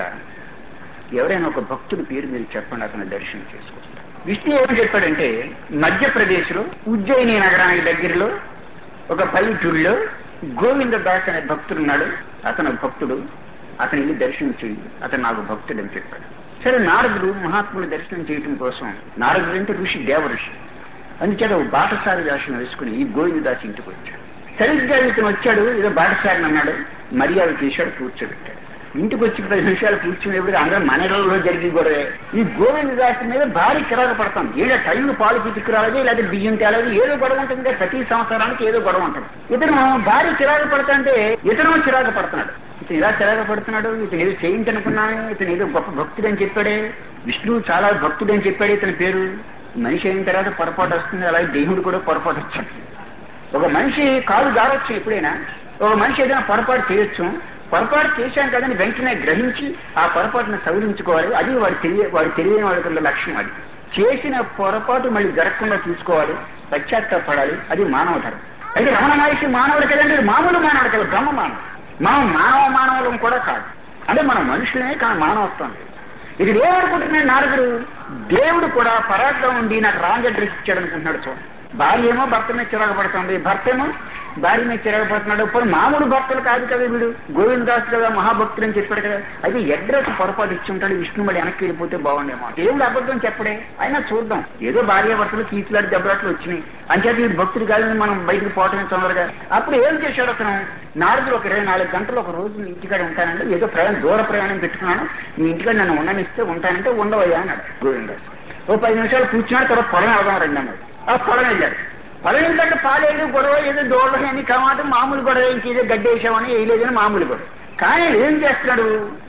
ఎవరైనా ఒక భక్తుడి పేరు మీరు చెప్పండి, అతను దర్శనం చేసుకుంటారు. విష్ణు ఏమని చెప్పాడంటే, మధ్యప్రదేశ్లో ఉజ్జయిని నగరానికి దగ్గరలో ఒక పల్లెటూరులో గోవిందదాస్ అనే భక్తుడున్నాడు. అతను భక్తుడు, అతను వెళ్ళి దర్శనం చేయి, అతను నాకు భక్తుడు అని చెప్పాడు. సరే నారదుడు మహాత్ముని దర్శనం చేయడం కోసం, నారదుడు అంటే ఋషి, దేవఋషి, అందుచేత ఒక బాటసారి వేషం వేసుకుని ఈ గోవిందదాస్ ఇంటికి వచ్చాడు. సరిగ్గా ఇతను వచ్చాడు, ఏదో బాటసారిని అన్నాడు, మర్యాద చేశాడు, కూర్చోబెట్టాడు. ఇంటికి వచ్చి 10 నిమిషాలు కూర్చునేప్పుడు అందరూ మనలో జరిగి కూడా ఈ గోవిందదాస్ మీద భారీ కిరాకు పడతాం. ఏదో టైంలో పాలు పితుకురాలేదు, లేదా బియ్యం తేలేదు, ఏదో గొడవ ఉంటుంది. ప్రతి సంవత్సరానికి ఏదో గొడవ ఉంటుంది. ఇతను భారీ చిరాకు పడతా అంటే ఇతను చిరాకు పడుతున్నాడు. ఇతను ఇలా చిరాకు పడుతున్నాడు, ఇతను ఏదో చేయించి అనుకున్నాను, ఇతను ఏదో గొప్ప భక్తుడని చెప్పాడే, విష్ణువు చాలా భక్తుడని చెప్పాడు ఇతని పేరు. మనిషి అయిన తర్వాత పొరపాటు వస్తుంది, అలాగే దేవుడు కూడా పొరపాటు వచ్చాడు. ఒక మనిషి కాలు జారొచ్చు, ఎప్పుడైనా ఒక మనిషి ఏదైనా పొరపాటు చేయొచ్చు. పొరపాటు చేశాం కదని వెంటనే గ్రహించి ఆ పొరపాటును సవరించుకోవాలి. అది వాడు తెలియని వాళ్ళ లక్ష్యం. అది చేసిన పొరపాటు మళ్ళీ జరగకుండా చూసుకోవాలి, పశ్చాత్తాపడాలి. అది మానవ ధర్మం. అయితే రమణ మహర్షి మానవుడు కదండి, మామూలు మానవుడు కదా, బ్రహ్మ మానవుడు. మనం మానవులం కూడా కాదు, అంటే మనం మనుషులనే కానీ మానవత్వం. ఇది ఏమనుకుంటున్నాడు నారదుడు, దేవుడు కూడా పరాగ్గా ఉండి నాకు రాంగ్ అడ్రస్ ఇచ్చాడు అనుకుంటున్నాడు. చూడండి, భార్య ఏమో భర్త మీద చిరాకుపడుతుంది, భర్త ఏమో భార్య మీద చిరాకుపడుతున్నాడు. ఇప్పుడు మామూలు భర్తలు కాదు కదా వీడు, గోవిందాస్ కదా, మహాభక్తులు అని చెప్పాడు కదా. అయితే అడ్రస్ పొరపాటు ఇచ్చి ఉంటాడు. విష్ణు మళ్ళీ వెనక్కి వెళ్ళిపోతే బాగుండేమో. దేవుడు అబద్ధం చెప్పడే, అయినా చూద్దాం. ఏదో భార్య భర్తలు కీచులాడి దెబ్బలాట్లు వచ్చినాయి అంచేత వీడు భక్తుడు కాదని మనం బయటకు పోవటమే తొందరగా. అప్పుడు ఏం చేశాడు అతను, నారదుడు ఒక 24 గంటలు ఒక రోజు ఇంటికాడ ఉంటానంటే, ఏదో దూర ప్రయాణం పెట్టుకున్నాను, నీ ఇంటికాడ నన్ను ఉండనిస్తే ఉంటానంటే ఉండవయ్యా అన్నాడు గోవిందాస్. ఓ 10 నిమిషాలు కూర్చున్నాడు. తర్వాత పొలం వెళ్దాం రండి అన్నాడు. ఆ పొలం వెళ్ళాడు. పొలం ఏంటంటే పాలేదు, గొడవ ఏదో దూడలు అని కామాట మామూలు గొడవ, ఇంకేదో గడ్డేసామని వేయలేదని మామూలు గొడవ. కానీ ఏం చేస్తున్నాడు,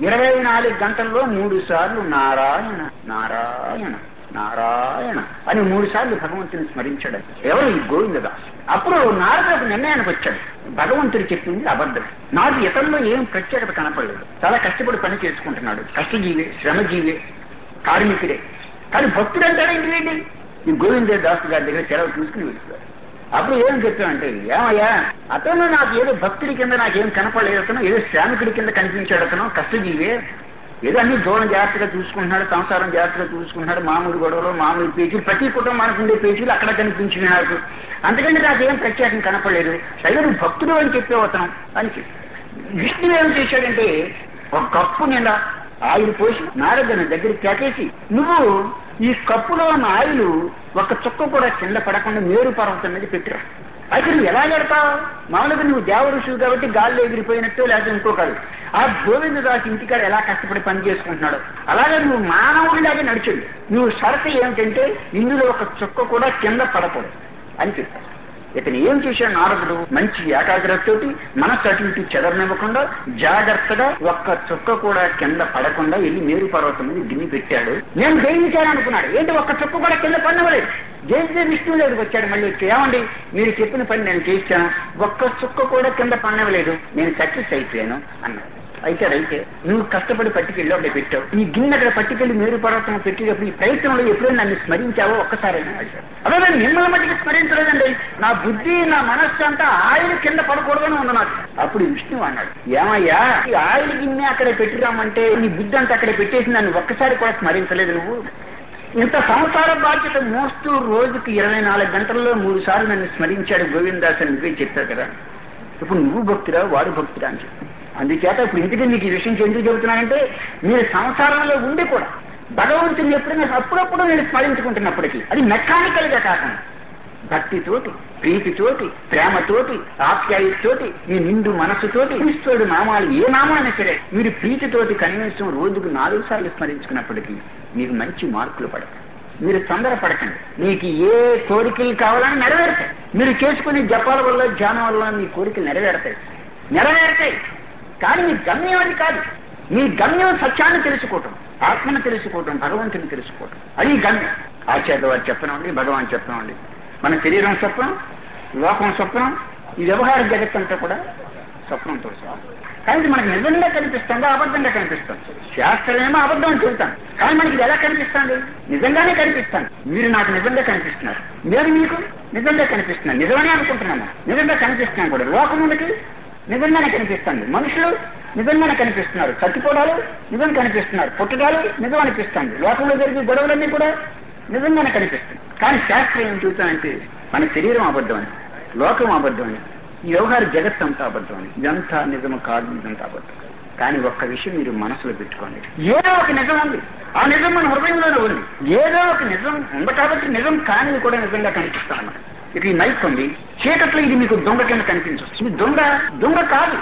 24 గంటల్లో 3 సార్లు నారాయణ నారాయణ నారాయణ అని 3 సార్లు భగవంతుని స్మరించాడు. ఎవరు? ఈ గోవిందదాస్. అప్పుడు నారదుడు ఒక నిర్ణయానికి వచ్చాడు, భగవంతుడు చెప్పింది అబద్ధం. నాకు ఇతరులో ఏం ప్రత్యేకత కనపడలేదు, చాలా కష్టపడి పని చేసుకుంటున్నాడు, కష్టజీవి, శ్రమజీవి, కార్మికుడే. కానీ భక్తుడు అంటాడా ఇంటి ఈ గోవిందదాస్ గారి దగ్గర సెలవు తీసుకుని వెళ్తాడు. అప్పుడు ఏం చెప్పామంటే, ఏమయ్యా అతను నాకు ఏదో భక్తుడి కింద నాకేం కనపడలేదు, అతను ఏదో శ్రామికుడి కింద కనిపించాడు, అతను కష్టజీవే, ఏదో అన్ని దూరం జాగ్రత్తగా చూసుకుంటున్నాడు, సంసారం జాగ్రత్తగా చూసుకుంటున్నాడు, మామూలు గొడవలు, మామూలు పేచీలు, ప్రతి కుటుంబానికి ఉండే పేచీలు అక్కడ కనిపించింది నాకు, అంతకంటే నాకేం ప్రత్యేకం కనపడలేదు. అయితే నువ్వు భక్తుడు అని చెప్పావు అతను అని చెప్పి. విష్ణువు ఏం చేశాడంటే, ఒక కప్పు నిండా ఆయిల్ పోసి నారదుని దగ్గరికి కేకేసి, నువ్వు ఈ కప్పులో ఉన్న ఆయిల్ ఒక చుక్క కూడా కింద పడకుండా మేరు పర్వతం మీద పెట్టిరా. అయితే నువ్వు ఎలా పెడతావు? మామూలుగా నువ్వు దేవఋషువు కాబట్టి గాల్లో ఎగిరిపోయినట్టు, లేకపోతే ఇంకోకాదు. ఆ గోవిందదాస్ ఇంటికాడ ఎలా కష్టపడి పని చేసుకుంటున్నాడు, అలాగే నువ్వు మానవుడిలాగే నడిచింది. నువ్వు షరతు ఏమిటంటే ఇందులో ఒక చుక్క కూడా కింద పడకూడదు అని చెప్పాడు. ఇతను ఏం చేశాడు నారదుడు, మంచి ఏకాగ్రతతోటి మనస్సు అటు ఇటు చెదరనివ్వకుండా జాగ్రత్తగా ఒక్క చుక్క కూడా కింద పడకుండా వెళ్ళి మేరు పర్వతం మీద గిన్నె పెట్టాడు. నేను జయించాను అనుకున్నాడు. ఏంటి ఒక్క చుక్క కూడా కింద పడినవలేదు. జయించే విష్ణువు దగ్గరికి వచ్చాడు. మళ్ళీ ఏమండి మీరు చెప్పిన పని నేను చేశాను, ఒక్క చుక్క కూడా కింద పడినవలేదు, నేను సక్సెస్ అయిపోయాను అన్నాడు. అయితే నువ్వు కష్టపడి పట్టుకెళ్ళి అక్కడ పెట్టావు, ఈ గిన్నె అక్కడ పట్టుకెళ్ళి మేరు పర్వతం పెట్టేటప్పుడు ఈ ప్రయత్నంలో ఎప్పుడైనా నన్ను స్మరించావో ఒక్కసారైనా అడిగాడు. అదే నేను మిమ్మల్ని మట్టికి స్మరించలేదండి, నా బుద్ధి నా మనస్సు అంతా ఆయిల్ కింద పడకూడదని ఉంది నాకు. అప్పుడు విష్ణువు అన్నాడు, ఏమయ్యా ఈ ఆయిల్ గిన్నె అక్కడ పెట్టిరామంటే నీ బుద్ధి అంతా అక్కడ పెట్టేసి నన్ను ఒక్కసారి కూడా స్మరించలేదు నువ్వు. ఇంత సంసార బాధ్యత మోస్తూ రోజుకి 24 గంటల్లో 3 సార్లు నన్ను స్మరించాడు గోవిందాస్ అని నువ్వే చెప్పావు కదా, ఇప్పుడు నువ్వు భక్తురా వాడు భక్తురా అని చెప్పి. అందుచేత ఇప్పుడు ఇంటికి నీకు ఈ విషయం ఎందుకు చెబుతున్నానంటే, మీరు సంసారంలో ఉండి కూడా భగవంతుని ఎప్పుడైనా అప్పుడప్పుడు నేను స్మరించుకుంటున్నప్పటికీ, అది మెకానికల్ గా కాకుండా భక్తితోటి, ప్రీతితోటి, ప్రేమతోటి, ఆప్యాయతోటి, మీ నిండు మనస్సుతోటి ఈశ్వరుడు నామాలు ఏ నామాలైనా సరే మీరు ప్రీతితోటి కనీసం రోజుకు 4 సార్లు స్మరించుకున్నప్పటికీ మీకు మంచి మార్కులు పడతాయి. మీరు తొందరపడకండి. మీకు ఏ కోరికలు కావాలని నెరవేరుతాయి. మీరు చేసుకునే జపాల వల్ల, ధ్యానం వల్ల మీ కోరికలు నెరవేరుతాయి. కానీ మీ గమ్యం అది కాదు. మీ గమ్యం సత్యాన్ని తెలుసుకోవటం, ఆత్మను తెలుసుకోవటం, భగవంతుని తెలుసుకోవటం, అది గమ్యం. ఆచార్య వారు చెప్పనండి, భగవాన్ చెప్పనండి. మన శరీరం స్వప్నం, లోకం స్వప్నం, ఈ వ్యవహార జగత్తంతా కూడా స్వప్నంతో సమానం. కానీ ఇది మనకు నిజంగా కనిపిస్తుందా, అబద్ధంగా కనిపిస్తుంది? శాస్త్రమేమో అబద్ధం అని చెబుతాను, కానీ మనకి ఇది ఎలా కనిపిస్తుంది? నిజంగానే కనిపిస్తాను. మీరు నాకు నిజంగా కనిపిస్తున్నారు, నేను మీకు నిజంగా కనిపిస్తున్నాను, నిజమనే అనుకుంటున్నాను, నిజంగా కనిపిస్తున్నాను కూడా. లోకములకి నిజంగానే కనిపిస్తుంది, మనుషులు నిజంగానే కనిపిస్తున్నారు, చచ్చిపోవడాలు నిజం కనిపిస్తున్నారు, పుట్టడాలు నిజం అనిపిస్తుంది, లోకంలో జరిగే గొడవలన్నీ కూడా నిజంగానే కనిపిస్తుంది. కానీ శాస్త్రం ఏం చూస్తానంటే మన శరీరం అబద్ధం అని, లోకం అబద్ధం అని, ఈ వ్యవహార జగత్ అంతా అబద్ధం అని, ఇదంతా నిజము కాదు, ఇదంతా అబద్ధం. కానీ ఒక్క విషయం మీరు మనసులో పెట్టుకోండి, ఏదో ఒక నిజం ఉంది. ఆ నిజం మన హృదయంలోనే ఉంది. ఏదో ఒక నిజం ఉంది కాబట్టి నిజం కానివి కూడా నిజంగా కనిపిస్తాను మనం. ఇక ఈ మైక్ ఉంది, చీకట్లో ఇది మీకు దొంగ కింద కనిపించవచ్చు. ఇది దొంగ కాదు,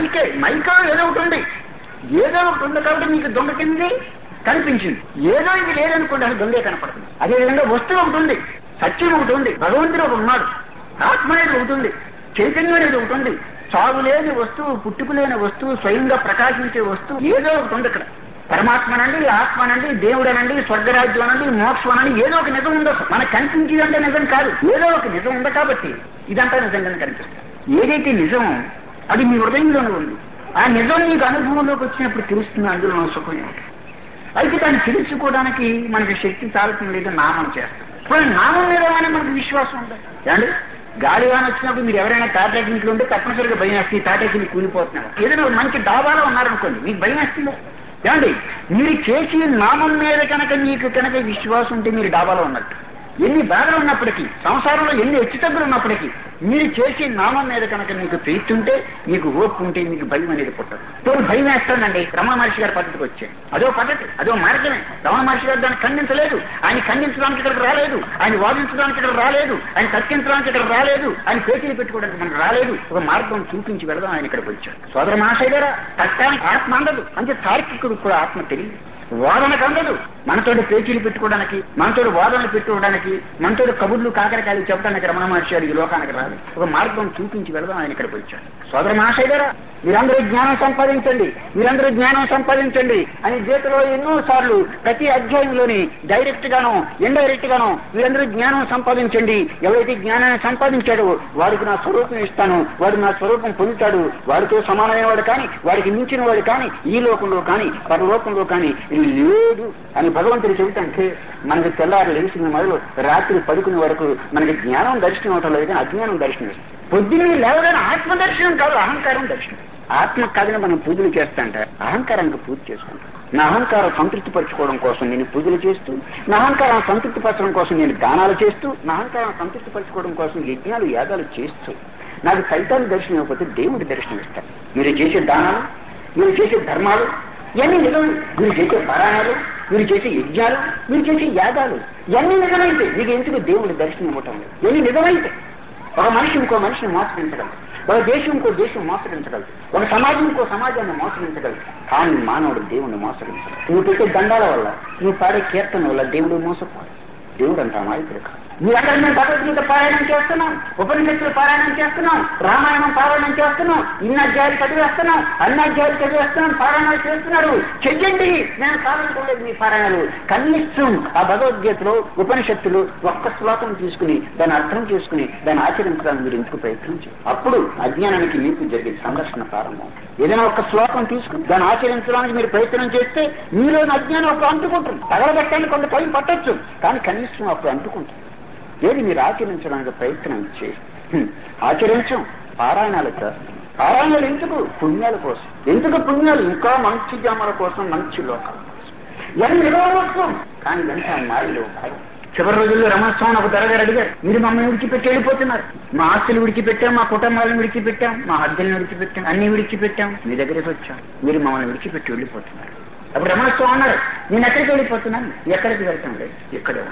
మైకో ఏదో ఒకటి ఉంది. ఏదో ఒకటి ఉంది కాబట్టి మీకు దొంగ కింద కనిపించింది. ఏదో ఇది లేదనుకోండి, అది దొంగే కనపడుతుంది. అదేవిధంగా వస్తువు ఒకటి ఉంది, సత్యం ఒకటి ఉంది, భగవంతుడు ఒకటి ఉన్నాడు, ఆత్మ అనేది ఒకటి ఉంది, చైతన్యం అనేది ఒకటి ఉంది. చావు లేని వస్తువు, పుట్టుకు లేని వస్తువు, స్వయంగా ప్రకాశించే వస్తువు ఏదో ఒకటి ఉంది. ఇక్కడ పరమాత్మనండి, ఆత్మనండి, దేవుడనండి, స్వర్గరాజ్యం అనండి, మోక్షం అనండి, ఏదో ఒక నిజం ఉందో. మనకు కనిపించేదంటే నిజం కాదు, ఏదో ఒక నిజం ఉంది కాబట్టి ఇదంతా నిజంగానే కనిపిస్తుంది. ఏదైతే నిజం అది మీ హృదయంలోనే ఉంది. ఆ నిజం మీకు అనుభవంలోకి వచ్చినప్పుడు తెలుస్తుంది, అందులో సుఖం ఏమిటి. అయితే దాన్ని తెలుసుకోవడానికి మనకి శక్తి చాలటం లేదు, నామం చేస్తాం. ఇప్పుడు నామం మీద మనకు విశ్వాసం ఉంటుంది. ఏమండి, గాలివాన వచ్చినప్పుడు మీరు ఎవరైనా తాటాకి ఇంట్లో ఉంటే తప్పనిసరిగా భయం వేస్తుంది, తాటాకి కూలిపోతున్నారు. ఏదైనా మంచి డాబాలో ఉన్నారనుకోండి, మీకు భయం వేస్తుందా? ఏమండి, మీరు చేసి నామం మీద కనుక మీకు కనుక విశ్వాసం ఉంటే మీరు డాబాలో ఉన్నట్టు. ఎన్ని బాధలు ఉన్నప్పటికీ, సంసారంలో ఎన్ని హెచ్చుతగ్గులు ఉన్నప్పటికీ, మీరు చేసే నామం మీద కనుక మీకు ప్రీతి ఉంటే, మీకు ఓర్పు ఉంటే, మీకు భయం అనేది పుట్టదు. తోడు భయం వేస్తానండి. రమణ మహర్షి గారి పద్ధతికి వచ్చాయి, అదో పద్ధతి, అదో మార్గమే. రమణ మహర్షి గారు దాన్ని ఖండించలేదు, ఆయన ఖండించడానికి ఇక్కడికి రాలేదు, ఆయన వాదించడానికి ఇక్కడ రాలేదు, ఆయన తర్కించడానికి ఇక్కడ రాలేదు, ఆయన పేచీలు పెట్టుకోవడానికి మనకు రాలేదు. ఒక మార్గం చూపించి వెళదాం ఆయన ఇక్కడికి వచ్చాడు. సోదర మహాశయ గారు, తర్కానికి ఆత్మ అందదు, అంటే తార్కికుడు కూడా ఆత్మ తెలియదు, వాదనకు అందదు. మనతోటి పేచీలు పెట్టుకోవడానికి, మనతోటి వాదనలు పెట్టుకోవడానికి, మనతోటి కబుర్లు కాకరకాయలు చెప్పడానికి రమణ మహర్షి గారు ఈ లోకానికి రాదు. ఒక మార్గం చూపించి వెళదాం ఆయన ఇక్కడికి వచ్చాడు. సోదర మహాశయ గారా, మీరందరూ జ్ఞానం సంపాదించండి, మీరందరూ జ్ఞానం సంపాదించండి అని గీతలో ఎన్నో సార్లు ప్రతి అధ్యాయంలోని డైరెక్ట్ గానో ఇండైరెక్ట్ గానో మీరందరూ జ్ఞానం సంపాదించండి. ఎవరైతే జ్ఞానాన్ని సంపాదించాడో వాడికి నా స్వరూపం ఇస్తాను, వాడు నా స్వరూపం పొందుతాడు, వాడితో సమానమైన వాడు కానీ, వాడికి మించిన వాడు కానీ, ఈ లోకంలో కానీ పరలోకంలో కానీ లేదు అని భగవంతుడు చెబుతుంటే మనకి తెల్లారు లేచిన మొదలు రాత్రి పడుకునే వరకు మనకి జ్ఞానం దర్శనం అవటం లేదు, అజ్ఞానం దర్శనం ఇస్తుంది. పొద్దున్నే లేవగానే ఆత్మ దర్శనం కాదు, అహంకారం దర్శనం. ఆత్మ కాదని మనం పూజలు చేస్తాంట, అహంకారానికి పూజ చేసుకుంటాం. నా అహంకారం సంతృప్తి పరచుకోవడం కోసం నేను పూజలు చేస్తూ, నా అహంకారం సంతృప్తి పరచడం కోసం నేను దానాలు చేస్తూ, నా అహంకారం సంతృప్తి పరచుకోవడం కోసం యజ్ఞాలు యాగాలు చేస్తూ, నాకు ఫలితాలు దర్శనం ఇవ్వకపోతే దేవుడి దర్శనం ఇస్తాను. మీరు చేసే దానాలు, మీరు చేసే ధర్మాలు ఇవన్నీ నిజం. మీరు చేసే పారాయణాలు, మీరు చేసే యజ్ఞాలు, మీరు చేసే యాగాలు ఇవన్నీ నిజమైతే మీకు ఎందుకు దేవుడి దర్శనం ఇవ్వటం లేదు? ఇవన్నీ నిజమైతే ఒక మనిషి ఇంకో మనిషిని మోసగించగలరు, ఒక దేశం ఇంకో దేశం మోసగించగలరు, ఒక సమాజం ఇంకో సమాజాన్ని మోసగించగలరు. కానీ మానవుడు దేవుణ్ణి మోసగించగలరు. నువ్వు పెట్టే దండాల వల్ల, నువ్వు పాడే కీర్తన వల్ల దేవుడు మోసపోడు. దేవుడు అంతా మాయకుడు కాదు. మీరందరూ మేము భగవద్గీత పారాయణం చేస్తున్నాం, ఉపనిషత్తులు పారాయణం చేస్తున్నాం, రామాయణం పారాయణం చేస్తున్నాం, ఇన్ని అధ్యాయులు చదివేస్తున్నాం, అన్ని అధ్యాయులు చదివేస్తున్నాం, పారాయణాలు చేస్తున్నారు. చెయ్యండి, నేను కావాలనుకోలేదు మీ పారాయణాలు. కనీసం ఆ భగవద్గీతలో ఉపనిషత్తులు ఒక్క శ్లోకం తీసుకుని దాన్ని అర్థం చేసుకుని దాన్ని ఆచరించడానికి మీరు ఎందుకు ప్రయత్నించారు? అప్పుడు అజ్ఞానానికి మీకు జరిగే సంఘర్షణ ప్రారంభం. ఏదైనా ఒక శ్లోకం తీసుకుని దాన్ని ఆచరించడానికి మీరు ప్రయత్నం చేస్తే మీలో అజ్ఞానం అప్పుడు అంటుకుంటుంది. తగలబెట్టడానికి కొంత టైం పట్టొచ్చు, కానీ కనీసం అప్పుడు అంటుకుంటుంది. ఏది మీరు ఆచరించడానికి ప్రయత్నం చేసి ఆచరించం, పారాయణాలు చేస్తాం. పారాయణాలు ఎందుకు? పుణ్యాల కోసం. ఎందుకు పుణ్యాలు? ఇంకా మంచి జామల కోసం, మంచి లోకాల కోసం. ఇవన్నీ నిలవవచ్చు, కానీ ఇదంతా మాయలో భాగం. చివరి రోజుల్లో రమణస్వామి ఒక ధరగారు అడిగారు, మీరు మమ్మల్ని విడిచిపెట్టి వెళ్ళిపోతున్నారు, మా ఆస్తులు విడిచిపెట్టాం, మా కుటుంబాలను విడిచిపెట్టాం, మా హద్దులను విడిచిపెట్టాం, అన్ని విడిచిపెట్టాం, మీ దగ్గరికి వచ్చాం, మీరు మమ్మల్ని విడిచిపెట్టి వెళ్ళిపోతున్నారు. అప్పుడు రమణస్వామి అన్నారు, నేను ఎక్కడికి వెళ్ళిపోతున్నాను? ఎక్కడికి వెళ్తాం లేదు, ఇక్కడే ఉన్నాను.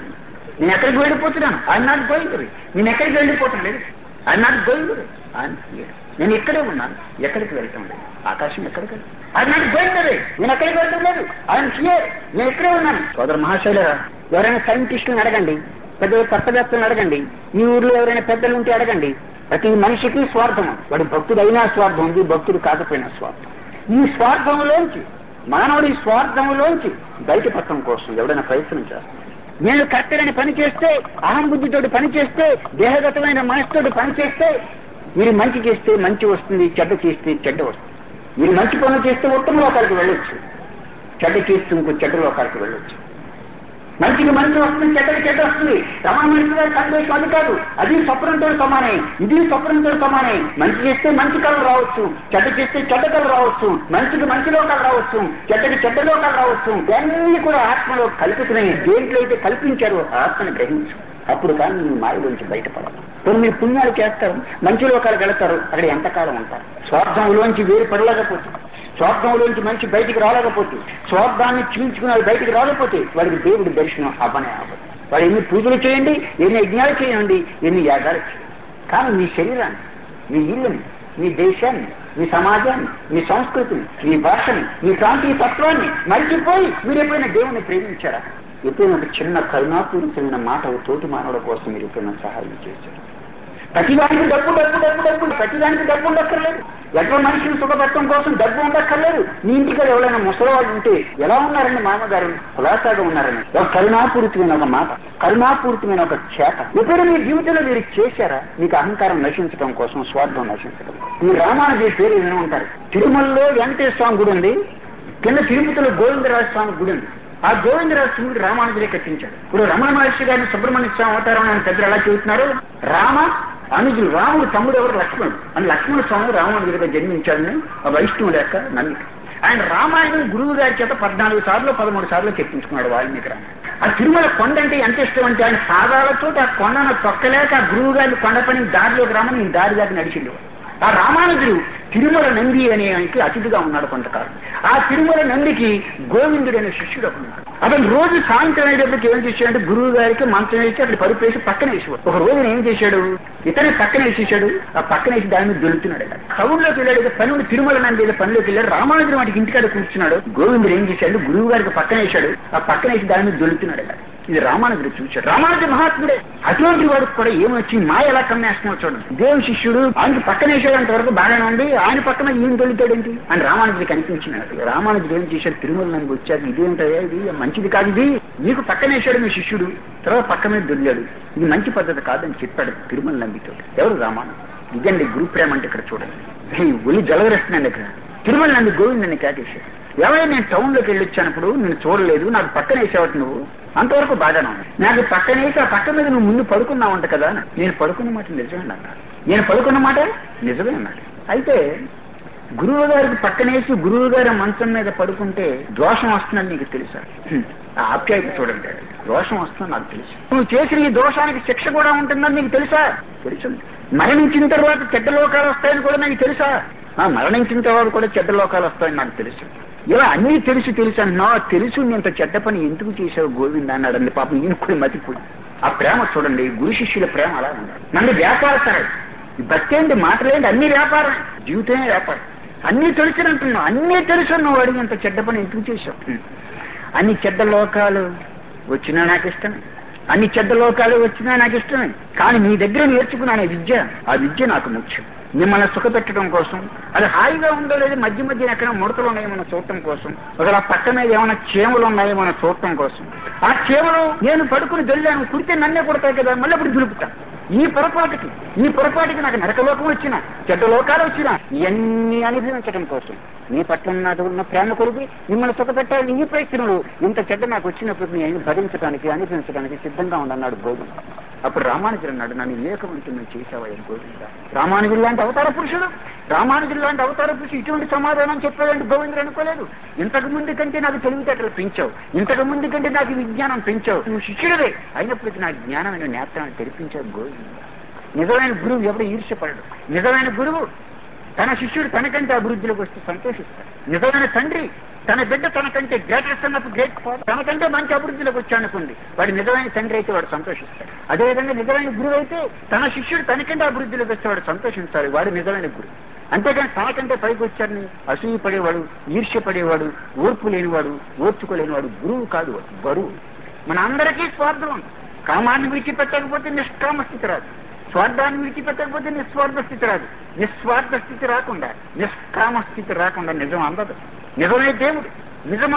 నేను ఎక్కడికి వెళ్ళిపోతున్నాను, ఆయన నాకు గోయింది. నేను ఎక్కడికి వెళ్ళిపోతాను లేదు, ఆయన నాకు గోయింది. ఆయన నేను ఇక్కడే ఉన్నాను, ఎక్కడికి వెళ్తాం లేదు. ఆకాశం ఎక్కడికి ఆయన నాకు గోయింది, నేను ఎక్కడికి వెళ్తాం లేదు. ఆయన క్లియర్, నేను ఇక్కడే ఉన్నాను. సోదర మహాశైలరా, ఎవరైనా సైంటిస్టులను అడగండి, పెద్ద తత్వవేత్తలను అడగండి, మీ ఊర్లో ఎవరైనా పెద్దలు ఉంటే అడగండి. ప్రతి మనిషికి స్వార్థం, వాడు భక్తుడైనా స్వార్థం ఉంది, భక్తుడు కాకపోయినా స్వార్థం. ఈ స్వార్థంలోంచి మానవుడి స్వార్థంలోంచి బయటపడటం కోసం ఎవడైనా ప్రయత్నం చేస్తాడు. నేను కరెక్ట్గానే పని చేస్తే, అహం బుద్ధితోటి పని చేస్తే, దేహగతమైన మనసుతోటి పని చేస్తే, మీరు మంచి చేస్తే మంచి వస్తుంది, చెడ్డ చేస్తే చెడ్డ వస్తుంది. మీరు మంచి పనులు చేస్తే ఉత్తమ లోకాలకు వెళ్ళొచ్చు, చెడ్డ చేస్తే ఇంకో చెడ్డ లోకాలకు వెళ్ళొచ్చు. మంచికి మంచి వస్తుంది, చెడ్డకి చెడ్డ వస్తుంది. రమణ మనిషి గారి సందేశం అది కాదు. అది స్వప్నంతో సమానే, ఇది స్వప్నంతో సమానే. మంచి చేస్తే మంచి కళలు రావచ్చు, చెడ్డ చేస్తే చెడ్డ కళలు రావచ్చు. మంచికి మంచి లోకాలు రావచ్చు, చెడ్డకి చెడ్డ లోకాలు రావచ్చు. ఇవన్నీ కూడా ఆత్మలో కల్పితున్నాయి. దేంట్లో అయితే కల్పించారో ఆత్మని గ్రహించు, అప్పుడు కానీ మీ మాయలోంచి బయటపడాలి. కొన్ని మీరు పుణ్యాలు చేస్తారు, మంచి లోకాలకు వెళతారు, అక్కడ ఎంతకాలం ఉంటారు. స్వార్థంలోంచి వేరు పడలేకపోతే, స్వార్థంలోంచి మనిషి బయటికి రాలేకపోతే, స్వార్థాన్ని చీల్చుకుని బయటికి రాలేకపోతే వాడికి దేవుడి దర్శనం అవ్వనే అవ్వదు. వాడు ఎన్ని పూజలు చేయండి, ఎన్ని యజ్ఞాలు చేయండి, ఎన్ని యాగాలు చేయండి, కానీ మీ శరీరాన్ని, మీ ఇల్లుని, మీ దేశాన్ని, మీ సమాజాన్ని, మీ సంస్కృతిని, మీ భాషని, మీ ప్రాంతీయ తత్వాన్ని మర్చిపోయి మీరు ఎప్పుడైనా దేవుణ్ణి ప్రేమించారా? ఎప్పుడైనా ఒక చిన్న కరుణాపూరితమైన మాట తోటి మానవుల కోసం మీరు ఎప్పుడైనా సహాయం చేశారు? ప్రతిదానికి డబ్బు డబ్బు డబ్బు డబ్బు, ప్రతిదానికి డబ్బు ఉండక్కర్లేదు. ఎక్కడ మనిషిని సుఖపెట్టడం కోసం డబ్బు ఉండక్కర్లేదు. మీ ఇంటికి ఎవరైనా ముసలివాళ్ళు ఉంటే ఎలా ఉన్నారండి మామగారు, కులాసాగా ఉన్నారని ఒక కరుణాపూరితమైన ఒక మాట, కరుణాపూరితమైన ఒక చేత ఎప్పుడైనా మీ జీవితంలో మీరు చేశారా? మీకు అహంకారం నశించడం కోసం, స్వార్థం నశించడం కోసం. ఈ రామానుజీ పేరు విని ఉంటారు. తిరుమలలో వెంకటేశ్వర స్వామి గుడి ఉంది, కింద తిరుపతిలో గోవిందరాజ స్వామి గుడి ఉంది. ఆ గోవిందరాజ స్వామి రామానుజులే కట్టించాడు. ఇప్పుడు రమణ మహర్షి గారిని సుబ్రహ్మణ్య స్వామి అవతారం అని పెద్దలు ఎలా చెబుతున్నారు? రామ అనుజులు, రాముడు తమ్ముడు ఎవరు? లక్ష్మణుడు. అని లక్ష్మణ స్వామి రామానుజుడిగా జన్మించాడని ఆ వైష్ణవుడు యొక్క నమ్మిక. ఆయన రామాయణం గురువు గారి చేత 14 సార్లు 13 సార్లు చెప్పించుకున్నాడు వాల్మీకి రామాయణం. ఆ తిరుమల కొండ అంటే ఎంత ఇష్టం అంటే ఆయన పాదాలతో ఆ కొండను తొక్కలేక ఆ గురువు గారిని కొండ పని దారిలోకి రామని దారి దాకా నడిచిండు. ఆ రామానుజుడు తిరుమల నంది అనే ఆయనకి అతిథిగా ఉన్నాడు కొంతకాలం. ఆ తిరుమల నందికి గోవిందుడు అనే శిష్యుడు ఉన్నాడు. అతను రోజు సాయంత్రం అయ్యేటప్పటికి ఏం చేశాడంటే గురువు గారికి మంచం వేసి అక్కడ పరుపు వేసి పక్కన వేసేవాడు. ఒక రోజున ఏం చేశాడు, ఇతనే పక్కన వేసేసాడు. ఆ పక్కన వేసి దాని మీద దొలుతున్నాడు. టౌన్లోకి వెళ్ళాడు, పనులు తిరుమల నంది పనిలోకి వెళ్ళాడు. రామానుజుడు వాటికి ఇంటికాడ కూర్చున్నాడు. గోవిందుడు ఏం చేశాడు, గురువు గారికి పక్కన వేశాడు. ఆ పక్కన వేసి దాని మీద దొలుతున్నాడు. ఇది రామానుజుడు చూశాడు. రామానుజు మహాత్ముడే. అటువంటి వాడికి కూడా ఏమొచ్చి మాయ ఎలా కమ్మేస్తున్నావు చూడండి. దేవుని శిష్యుడు ఆయనకి పక్కన వేసేంత వరకు బాగానే ఉంది, ఆయన పక్కన ఈయన తొలితాడేంటి అని రామానుజుడికి కనిపించినాడు. రామానుజుడు ఏం చేశాడు, తిరుమల నంది వచ్చాక ఇదేంటయ్యా, ఇది మంచిది కాదు, ఇది నీకు పక్కన వేసాడు మీ శిష్యుడు, తర్వాత పక్క మీద దొరికాడు, ఇది మంచి పద్ధతి కాదని చెప్పాడు తిరుమల నందితో. ఎవరు? రామానుజుడు. ఇదండి గురు ప్రేమ అంటే. ఇక్కడ చూడండి, ఒళ్ళు జలగరేస్తున్నాను. ఇక్కడ తిరుమల నంది గోవిందని కేకేశాడు. ఎవరైనా నేను టౌన్లోకి వెళ్ళొచ్చానప్పుడు నేను చూడలేదు, నాకు పక్కన వేసేవాడు నువ్వు, అంతవరకు బాగానే ఉంది. నాకు పక్కన వేసి ఆ పక్క మీద నువ్వు ముందు పడుకున్నావంట కదా. నేను పడుకున్న మాట నిజమే అన్నాడు. నేను పడుకున్న మాట నిజమే అన్నాడు. అయితే గురువు గారికి పక్కనేసి గురువు గారి మంచం మీద పడుకుంటే దోషం వస్తుందని నీకు తెలుసా? ఆ ఆప్యాయత చూడండి, దోషం వస్తుందని నాకు తెలుసు. నువ్వు చేసిన ఈ దోషానికి శిక్ష కూడా ఉంటుందని నీకు తెలుసా? తెలుసు. మరణించిన తర్వాత చెడ్డ లోకాలు వస్తాయని కూడా నాకు తెలుసా? మరణించిన తర్వాత కూడా చెడ్డ లోకాలు వస్తాయని నాకు తెలుసు. ఇలా అన్నీ తెలుసు అన్నా, తెలుసు ఇంత చెడ్డ పని ఎందుకు చేశావు గోవింద అన్నాడండి. పాపం ఈయన కూడా మతిపోయి. ఆ ప్రేమ చూడండి, గురు శిష్యుల ప్రేమ అలా ఉండాలి. నన్ను వ్యాపారస్తాడు, భక్తి ఏంటి, మాటలేంటి, అన్ని వ్యాపారం, జీవితమే వ్యాపారం. అన్నీ తెలుసునంటున్నావు, అన్నీ తెలుసు, నువ్వు అడిగి ఇంత చెడ్డ పని ఎందుకు చేశావు? అన్ని చెడ్డ లోకాలు వచ్చినా నాకు ఇష్టమే, అన్ని చెడ్డ లోకాలు వచ్చినా నాకు ఇష్టమే, కానీ నీ దగ్గర నేర్చుకున్నాను విద్య, ఆ విద్య నాకు ముఖ్యం. మిమ్మల్ని సుఖపెట్టడం కోసం, అది హాయిగా ఉందో లేదు, మధ్య మధ్యన ఎక్కడ ముడతలు ఉన్నాయో మనం చూడటం కోసం, ఒకవేళ పక్క మీద ఏమైనా చీమలు ఉన్నాయో మనం చూడటం కోసం. ఆ చీమలు నేను పడుకుని దొరికాను, కుడితే నన్నే కొడతాయి కదా, మళ్ళీ అప్పుడు దులుపుతాను. ఈ పొరపాటుకి నాకు నరకలోకం వచ్చినా, చెడ్డ లోకాలు వచ్చినా, ఇవన్నీ అనుభవించడం కోసం, నీ పట్ల నాకు ఉన్న ప్రేమ కొరకు మిమ్మల్ని సుఖపెట్టాలని ఈ ప్రయత్నంలో ఇంత చెడ్డ నాకు వచ్చినప్పుడు నేను భరించడానికి, అనుభవించడానికి సిద్ధంగా ఉండన్నాడు గోవింద. అప్పుడు రామానుజుడు అన్నాడు, నన్ను వివేకవంతుని చేశావయ్య గోవింద. రామానుజుడు లాంటి అవతార పురుషుడు, ఇటువంటి సమాధానం చెప్పాడంటే గోవిందుడు అనుకోలేదు. ఇంతకు ముందు కంటే నాకు తెలివితేటలు పెంచావు, ఇంతకు ముందు కంటే నాకు విజ్ఞానం పెంచావు, నువ్వు శిష్యుడివే అయినప్పటికీ నా జ్ఞానమైన నేత్రాన్ని తెరిపించావు గోవింద. నిజమైన గురువు ఎవడు ఈర్ష్యపడడు. నిజమైన గురువు తన శిష్యుడు తనకంటే అభివృద్ధిలోకి వస్తే సంతోషిస్తాడు. నిజమైన తండ్రి తన బిడ్డ తనకంటే గ్రేటెస్ట్ అన్నప్పుడు గ్రేట్ ఫాదర్ తనకంటే మంచి అభివృద్ధిలోకి వచ్చానుకోండి, వాడు నిజమైన తండ్రి అయితే వాడు సంతోషిస్తాడు. అదేవిధంగా నిజమైన గురువు అయితే తన శిష్యుడు తనకంటే అభివృద్ధిలోకి వస్తే వాడు సంతోషించాలి, వాడు నిజమైన గురువు. అంతేకాని తనకంటే పైకి వచ్చారని అసూయ పడేవాడు, ఈర్ష్య పడేవాడు, ఓర్పు లేనివాడు, ఓర్చుకోలేనివాడు గురువు కాదు, వాడు బరువు. మన అందరికీ స్వార్థం ఉంది. కామాన్ని విడిచిపెట్టకపోతే నిష్కామ స్థితి రాదు, స్వార్థాన్ని విడిచిపెట్టకపోతే నిస్వార్థ స్థితి రాదు. నిస్వార్థ స్థితి రాకుండా, నిష్కామ స్థితి రాకుండా నిజం అందదు. నిజమే దేవుడు, నిజం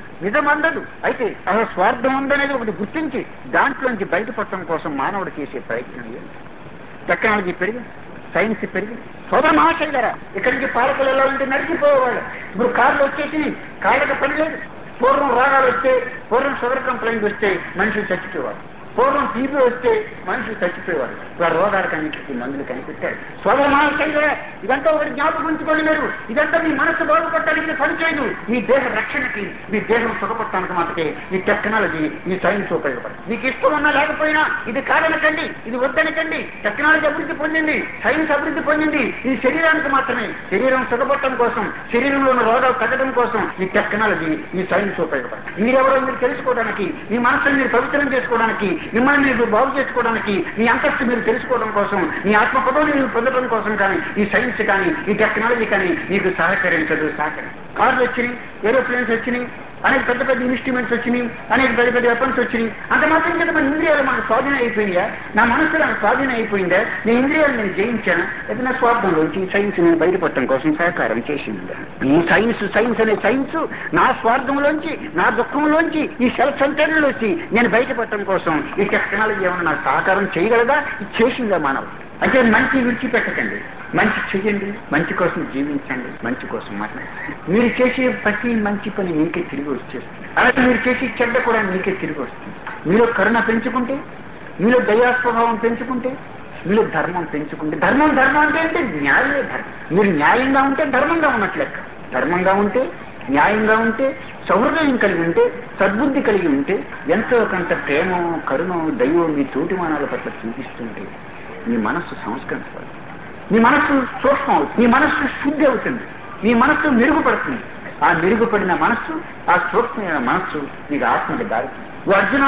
అందదు. అయితే అసలు స్వార్థం ఉందనేది ఒకటి గుర్తించి దాంట్లోంచి బయటపడటం కోసం మానవుడు చేసే ప్రయత్నం లేదు. టెక్నాలజీ పెరిగింది, సైన్స్ పెరిగింది. సోదర మహాశైలరా, ఇక్కడి నుంచి పాలకులు ఎలా ఉంటే నడిచిపోయేవాళ్ళు. ఇప్పుడు కార్లు వచ్చేసి కాళ్ళకి పని లేదు. పూర్వం రోగాలు వస్తే, పూర్వం షుగర్ కంప్లైంట్ వస్తే మనుషులు చచ్చిపోయేవారు. పూర్వం టీబీ వస్తే మనుషులు చచ్చిపోయేవారు. ఇప్పుడు రోగాలకు అన్నింటికి మందులు కనిపెట్టారు. సోదర మహాశైలరా, ఇదంతా ఒకటి జ్ఞాపకం ఉంచుకోండి. మీరు ఇదంతా మీ మనసు బాగుపడటానికి పనిచేయదు. మీ దేహ రక్షణకి, మీ దేహం సుఖపడటానికి మాత్రమే ఈ టెక్నాలజీ, ఈ సైన్స్ ఉపయోగపడదు. మీకు ఇష్టం ఉన్నా లేకపోయినా ఇది కాదనకండి, ఇది వద్దనకండి. టెక్నాలజీ అభివృద్ధి పొందింది, సైన్స్ అభివృద్ధి పొందింది, ఈ శరీరానికి మాత్రమే. శరీరం సుఖపడటం కోసం, శరీరంలో ఉన్న రోగాలు తగ్గడం కోసం ఈ టెక్నాలజీ, ఈ సైన్స్ ఉపయోగపడదు. మీరెవరో మీరు తెలుసుకోవడానికి, మీ మనసుని మీరు పవిత్రం చేసుకోవడానికి, మిమ్మల్ని మీరు బాగు చేసుకోవడానికి, మీ అంతస్తు మీరు తెలుసుకోవడం కోసం, మీ ఆత్మపదవిని మీరు పొందడం కోసం కానీ ఈ సైన్స్ కానీ ఈ టెక్నాలజీ కానీ మీకు సహకరించదు. కార్లు వచ్చినాయి, ఏరోప్లేన్స్ వచ్చినాయి, అనేక పెద్ద పెద్ద ఇన్స్ట్రుమెంట్స్ వచ్చినాయి, అనేక పెద్ద పెద్ద వెపన్స్ వచ్చినాయి. అంత మాత్రం చేత మన ఇంద్రియాలు మనకు స్వాధీనం అయిపోయిందా? నా మనస్సు నాకు స్వాధీనం అయిపోయిందా? నీ ఇంద్రియాలు నేను జయించాను. అయితే నా స్వార్థంలోంచి ఈ సైన్స్ నేను బయటపడటం కోసం సహకారం చేసింది. ఈ సైన్స్ అనే సైన్స్ నా స్వార్థంలోంచి, నా దుఃఖంలోంచి, ఈ సెల్ఫ్ సెంటర్లోంచి నేను బయటపడటం కోసం ఈ టెక్నాలజీ ఏమైనా నాకు సహకారం చేయగలదా? ఇది చేసిందా మానవుడు? అంటే మంచి విడిచిపెట్టకండి, మంచి చెయ్యండి, మంచి కోసం జీవించండి, మంచి కోసం మాట్లాడండి. మీరు చేసే ప్రతి మంచి పని మీకే తిరిగి వచ్చేస్తుంది. అలాగే మీరు చేసే చెడ్డ కూడా మీకే తిరిగి వస్తుంది. మీలో కరుణ పెంచుకుంటే, మీలో దయాస్వభావం పెంచుకుంటే, మీలో ధర్మం పెంచుకుంటే, ధర్మం అంటే ఏంటి? న్యాయమే ధర్మం. మీరు న్యాయంగా ఉంటే ధర్మంగా ఉన్నట్లు లెక్క. ధర్మంగా ఉంటే, న్యాయంగా ఉంటే, సౌహృదయం కలిగి ఉంటే, సద్బుద్ధి కలిగి ఉంటే, ఎంతో కొంత ప్రేమ, కరుణ, దైవం మీ తోటిమానాల పట్ల చూపిస్తుంటే మీ మనస్సు సంస్కరించబడుతుంది, మీ మనస్సు సూక్ష్మం అవుతుంది, మీ మనస్సు శుద్ధి అవుతుంది, మీ మనస్సు మెరుగుపడుతుంది. ఆ మెరుగుపడిన మనస్సు, ఆ సూక్ష్మమైన మనస్సు మీకు ఆత్మకి దారుతుంది. అర్జున,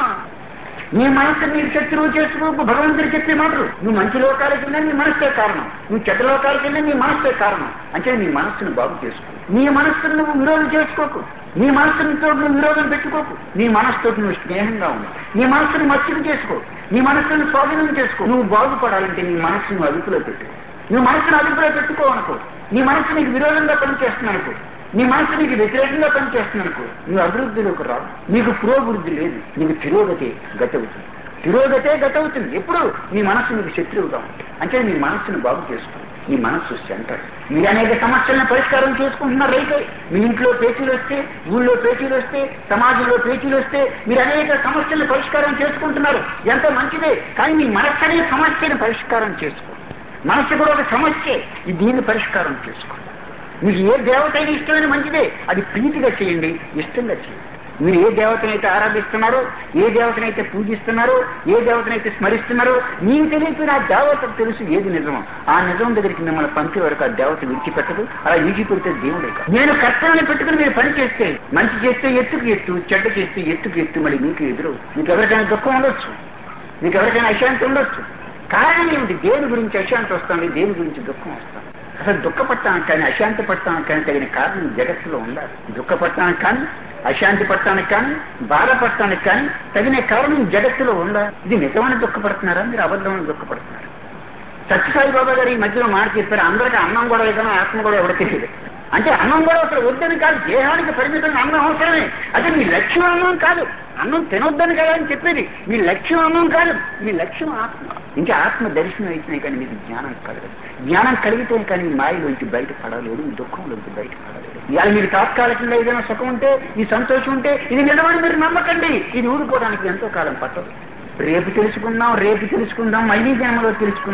నీ మనస్సు మీరు శత్రువు చేసుకోకు. భగవంతుడు చెప్పే మాటలు. నువ్వు మంచి లోకాలకు వెళ్ళినా నీ మనస్సే కారణం, నువ్వు చెడ్డ లోకాలకు వెళ్ళినా నీ మనస్సే కారణం. అంటే నీ మనస్సును బాగు చేసుకో. నీ మనస్సును నువ్వు విరోధం చేసుకోకు, నీ మనస్సుతో నువ్వు విరోధం పెట్టుకోకు. నీ మనస్సుతో నువ్వు స్నేహంగా ఉండు, నీ మనస్సును మచ్చిక చేసుకో, నీ మనస్సును స్వాధీనం చేసుకో. నువ్వు బాగుపడాలంటే నీ మనస్సును అదుపులో పెట్టు. నువ్వు మనస్సును అదుపులో పెట్టుకోవనుకో, నీ మనస్సు నీకు విరోధంగా పనిచేస్తున్నానుకో, నీ మనస్సు నీకు వ్యతిరేకంగా పనిచేస్తున్నానుకో, నువ్వు అభివృద్ధిలోకి రావు. నీకు పురోభివృద్ధి లేదు, నీకు తిరోగతే గతవుతుంది. తిరోగతే గతవుతుంది ఎప్పుడు? నీ మనస్సు నీకు శత్రువుగా ఉంటుంది. అంటే నీ మనస్సును బాగు చేసుకో. నీ మనస్సు సెంటర్. మీరు అనేక సమస్యలను పరిష్కారం చేసుకుంటున్నారు. అయితే మీ ఇంట్లో పేచీలు వస్తే, ఊళ్ళో పేచీలు వస్తే, సమాజంలో పేచీలు వస్తే మీరు అనేక సమస్యలను పరిష్కారం చేసుకుంటున్నారు. ఎంతో మంచిదే. కానీ మీ మనస్సు అనే సమస్యను పరిష్కారం చేసుకో. మనస్సు కూడా ఒక సమస్యే, దీన్ని పరిష్కారం చేసుకో. మీకు ఏ దేవత అయినా ఇష్టమైన మంచిదే, అది ప్రీతిగా చేయండి, ఇష్టంగా చేయండి. మీరు ఏ దేవతనైతే ఆరాధిస్తున్నారో, ఏ దేవతనైతే పూజిస్తున్నారో, ఏ దేవతనైతే స్మరిస్తున్నారో, మీకు తెలియకపోయిన ఆ దేవతకు తెలుసు ఏది నిజమో. ఆ నిజం దగ్గరికి మిమ్మల్ని పంపే వరకు ఆ దేవత విడిచిపెట్టదు. అలా విడిచిపెడితే దేవుడే కాదు. నేను కర్తవ్యాన్ని పెట్టుకుని మీరు పని చేస్తే, మంచి చేస్తే ఎత్తుకు ఎత్తు, చెడ్డ చేస్తే ఎత్తుకు ఎత్తు, మళ్ళీ మీకు ఎదురు. మీకు ఎవరికైనా దుఃఖం ఉండొచ్చు, మీకు ఎవరికైనా అశాంతి ఉండొచ్చు. కారణం ఏమిటి? దేని గురించి అశాంతి వస్తుంది, దేని గురించి దుఃఖం వస్తుంది? అసలు దుఃఖపడటానికి కానీ, అశాంతి పడటానికి కానీ తగిన కారణం జగత్తులో ఉండాలి. దుఃఖపడటానికి కానీ, అశాంతి పడటానికి కానీ, బాధపడటానికి కానీ తగిన కారణం జగత్తులో ఉందా? ఇది నిజమని దుఃఖపడుతున్నారా, మీరు అబద్ధమని దుఃఖపడుతున్నారా? సత్యసాయిబాబా గారు ఈ మధ్యలో మాట చెప్పారు, అందరికీ అన్నం కూడా ఏదైనా ఆత్మ కూడా ఎవరు తెలియదు. అంటే అన్నం కూడా అసలు వద్దని కాదు, దేహానికి పరిమితం అన్నం అవసరమే. అదే మీ లక్ష్యం అన్నం కాదు, అన్నం తినొద్దని కదా అని చెప్పేది. మీ లక్ష్యం అన్నం కాదు, మీ లక్ష్యం ఆత్మ. ఇంకా ఆత్మ దర్శనం అయితేనే కానీ మీకు జ్ఞానం కలగదు. జ్ఞానం కలిగితే కానీ మీ మాయలోంచి బయటపడలేడు, ఈ దుఃఖంలోంచి బయటపడలేడు. ఇవాళ మీరు తాత్కాలికంగా ఏదైనా సుఖం ఉంటే, ఈ సంతోషం ఉంటే, ఇది నిజమని మీరు నమ్మకండి. ఇది ఊరుకోవడానికి ఎంతో కాలం పట్టదు. రేపు తెలుసుకుందాం, మళ్ళీ జన్మలో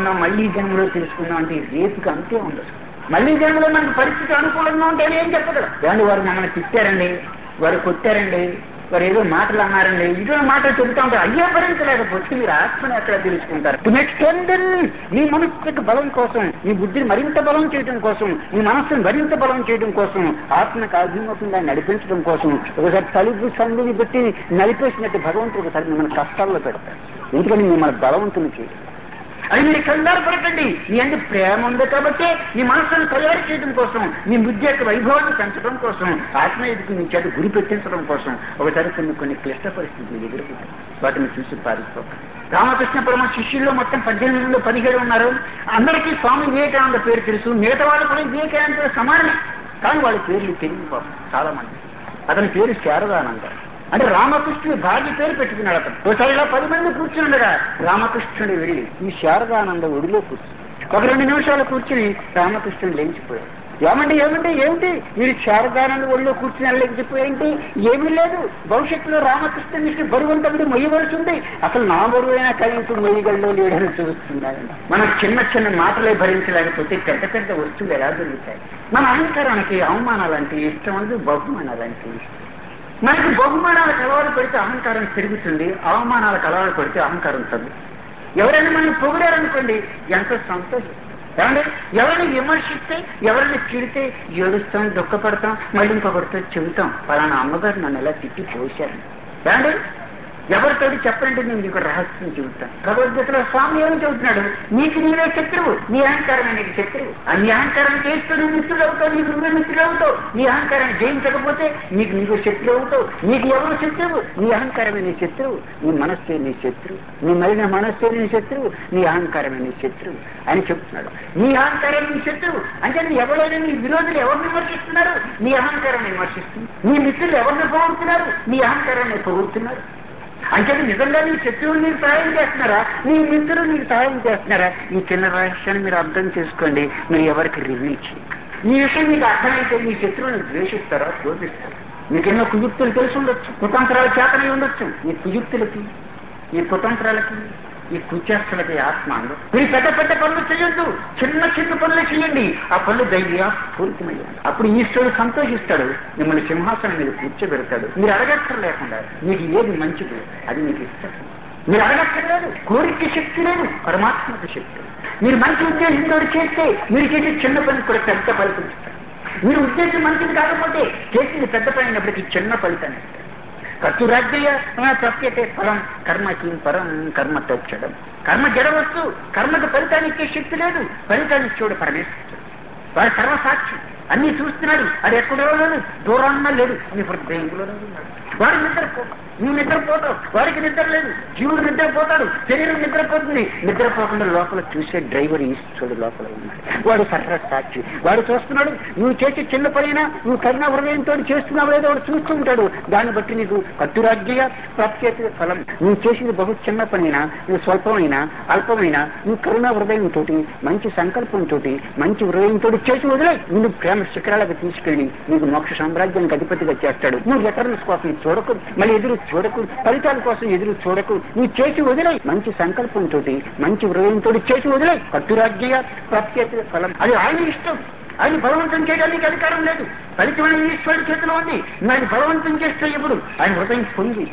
తెలుసుకుందాం అంటే రేపుకి అంతే ఉండదు. మళ్ళీ జన్మలో మనకు పరిస్థితి అనుకూలంగా ఉంటే ఏం చెప్పగలం? కానీ వారు మమ్మల్ని తిట్టారండి, వారు కొట్టారండి, వారు ఏదో మాటలు అన్నారండి, ఇటువంటి మాటలు చెబుతా ఉంటారు. అయ్యే భరించలేకపోతే మీరు ఆత్మని ఎక్కడ తెలుసుకుంటారు? నెక్స్ట్ మీ మనస్సుకు బలం కోసం, మీ బుద్ధిని మరింత బలం చేయడం కోసం, మీ మనస్సును మరింత బలం చేయడం కోసం, ఆత్మకు అభిముఖంగా నడిపించడం కోసం ఒకసారి తలుపు సంధిని పెట్టి నడిపేసినట్టు భగవంతుడు ఒకసారి మిమ్మల్ని కష్టాల్లో పెడతారు. ఎందుకని మిమ్మల్ని బలవంతుని చేయడం. అది మీరు కంగారు పడకండి. మీ అంటే ప్రేమ ఉంది కాబట్టి మీ మనసును తయారు చేయడం కోసం, మీ బుద్ధి యొక్క వైభవాన్ని పెంచడం కోసం, ఆత్మీయతకు మీ చేత గురి పెట్టించడం కోసం ఒకసారి కొన్ని క్లిష్ట పరిస్థితులు ఎదుర్కొంటారు. వాటిని చూసి పారిపోతారు. రామకృష్ణ పరమ శిష్యుల్లో మొత్తం 18 17 ఉన్నారు. అందరికీ స్వామి వివేకానంద పేరు తెలుసు. మిగతా వాళ్ళు కూడా వివేకానంద సమానమే, కానీ వాళ్ళ పేర్లు తెలియకపోతాం చాలా మంది. అతని పేరు శారదానంద. అంటే రామకృష్ణుడి భార్య పేరు పెట్టుకున్నాడు అతను. ఒకసారి ఇలా 10 మంది కూర్చుండగా రామకృష్ణుడు వెళ్ళి ఈ శారదానంద ఒడిలో కూర్చుని ఒక 2 నిమిషాలు కూర్చుని రామకృష్ణుడు లేచిపోయాడు. ఏమిటి మీరు శారదానంద ఒడిలో కూర్చుని లేచిపోయేంటి? ఏమీ లేదు, భవిష్యత్తులో రామకృష్ణుడికి బరువంతా మీరు మొయ్యవలసి ఉంది. అసలు నా బరువైనా కనీసం మొయ్యగల్లో లేడని చూస్తున్నాయండి. మనం చిన్న మాటలే భరించలేకపోతే పెద్ద వస్తువులు ఎలా దొరుకుతాయి? మన అహంకారానికి అవమానాలంటే ఇష్టం ఉంది, బహుమానాలంటే ఇష్టం. మనకి బహుమానాలకు అలవాటు పడితే అహంకారం పెరుగుతుంది, అవమానాలకు అలవాటు పడితే అహంకారం తగ్గుతుంది. ఎవరైనా మనం పొగిడారనుకోండి ఎంతో సంతోషం. ఏమంటే ఎవరిని విమర్శిస్తే, ఎవరిని తిడితే ఏడుస్తాం, దుఃఖపడతాం, మళ్ళీ ఇంకొకరితో చెబుతాం పలానా అమ్మగారు నన్ను ఎలా తిట్టి పోశారు. ఏమంటే ఎవరితో చెప్పండి, నేను నీకు రహస్యం చెబుతాను. భగవద్గీతలో స్వామి ఏమని చెబుతున్నాడు? నీకు నీవే శత్రువు, నీ అహంకారమే నీకు శత్రువు. నీ అహంకారం చేస్తూ నువ్వు మిత్రులు అవుతావు, నీకు నువ్వే మిత్రులు అవుతావు. నీ అహంకారాన్ని జయించకపోతే నీకు శత్రువు అవుతావు. నీకు ఎవరు శత్రువు? నీ అహంకారమే నీ శత్రువు, నీ మనస్సే నీ శత్రువు, నీ మలిన మనస్సే నీ శత్రువు, నీ అహంకారమే నీ శత్రువు అని చెప్తున్నాడు. నీ అహంకారం నీ శత్రువు అంటే నీ ఎవరైనా నీ విరోధులు ఎవరిని విమర్శిస్తున్నారు? నీ అహంకారాన్ని విమర్శిస్తుంది. నీ మిత్రులు ఎవరిని పొగుడుతున్నారు? నీ అహంకారాన్ని పొగుడుతున్నారు. అంటే నిజంగా నీ శత్రువులు నీకు సహాయం చేస్తున్నారా? నీ మిత్రులు నీకు సహాయం చేస్తున్నారా? ఈ చిన్న రహస్యాన్ని మీరు అర్థం చేసుకోండి. మీరు ఎవరికి రివీల్ చేయండి. ఈ విషయం మీకు అర్థమైతే మీ శత్రువులను ద్వేషిస్తారా, శోధిస్తారా? మీకు ఎన్నో కుయుక్తులు తెలిసి ఉండొచ్చు, కుతంత్రాల చేతనై ఉండొచ్చు. ఈ కుయుక్తులకి, ఈ కుతంత్రాలకి, ఈ కుచేష్టలకి ఆత్మ అందరు. మీరు పెద్ద పనులు చేయొద్దు, చిన్న పనులు చేయండి. ఆ పనులు ధైర్యపూరితమయ్యాడు. అప్పుడు ఈశ్వరుడు సంతోషిస్తాడు, మిమ్మల్ని సింహాసనం మీద కూర్చోబెడతాడు. మీరు అడగక్కర్ లేకుండా మీకు ఏది మంచిది అది మీకు ఇస్తాడు. మీరు అడగక్కర్లేదు, కోరిక శక్తి లేదు, పరమాత్మకు శక్తి. మీరు మంచి ఉద్దేశంతో చేస్తే మీరు చేసే చిన్న పని కూడా పెద్ద ఫలితం ఇస్తారు. మీరు ఉద్దేశం మంచిది కాకపోతే చేసింది పెద్ద పని అయినప్పటికీ చిన్న ఫలితాన్ని ఇస్తారు. కర్తురాజ్ఞయ ప్రత్యేక ఫలం కర్మకి పరం కర్మ తోచడం. కర్మ జడవస్తు, కర్మకు ఫలితాన్ని ఇచ్చే శక్తి లేదు. ఫలితాన్ని ఇచ్చేవాడు పరమేశ్వరుడు. వాడు సర్వసాక్షి, అన్ని చూస్తున్నాడు. అది ఎక్కడో లేదు, దూరాన్న లేదు, నీ హృదయంలోనే ఉన్నాడు. వాడు నిద్రపోతాడు, నువ్వు నిద్రపోతావు. వాడికి నిద్ర లేదు, జీవుడు నిద్రపోతాడు, శరీరం నిద్రపోతుంది. నిద్రపోకుండా లోపల చూసే డ్రైవర్ ఈశ్వరుడు లోపల ఉన్నాడు. వాడు సర్వసాక్షి, వాడు చూస్తున్నాడు. నువ్వు చేసే చిన్న పనైనా నువ్వు కరుణ హృదయంతో చేస్తున్నావు లేదో వాడు చూస్తూ ఉంటాడు. దాన్ని బట్టి నీకు కర్తురాజ్ఞయ ప్రత్యేక ఫలం. నువ్వు చేసేది బహు చిన్న పనైనా, నువ్వు స్వల్పమైనా అల్పమైనా నువ్వు కరుణ హృదయంతో, మంచి సంకల్పంతో, మంచి హృదయంతో చేసి వదిలే. నువ్వు ప్రేమ శిఖరాలకు తీసుకెళ్లి నీకు మోక్ష సామ్రాజ్యానికి అధిపతిగా చేస్తాడు. నువ్వు రిటర్న్స్ కోసం చూడకు, మళ్ళీ ఎదురు చూడకు, ఫలితాల కోసం ఎదురు చూడకు. నువ్వు చేసి వదిలే, మంచి సంకల్పంతో, మంచి హృదయంతో చేసి వదిలే. కర్తురాజ్ఞయ ప్రత్యేక ఫలం. అది ఆయన ఇష్టం. ఆయన బలవంతం చేయడానికి అధికారం లేదు. ఫలితం అనేది ఈశ్వరుడి చేతిలో ఉంది. ఆయన బలవంతం చేస్తే ఇప్పుడు ఆయన హృదయం పొంది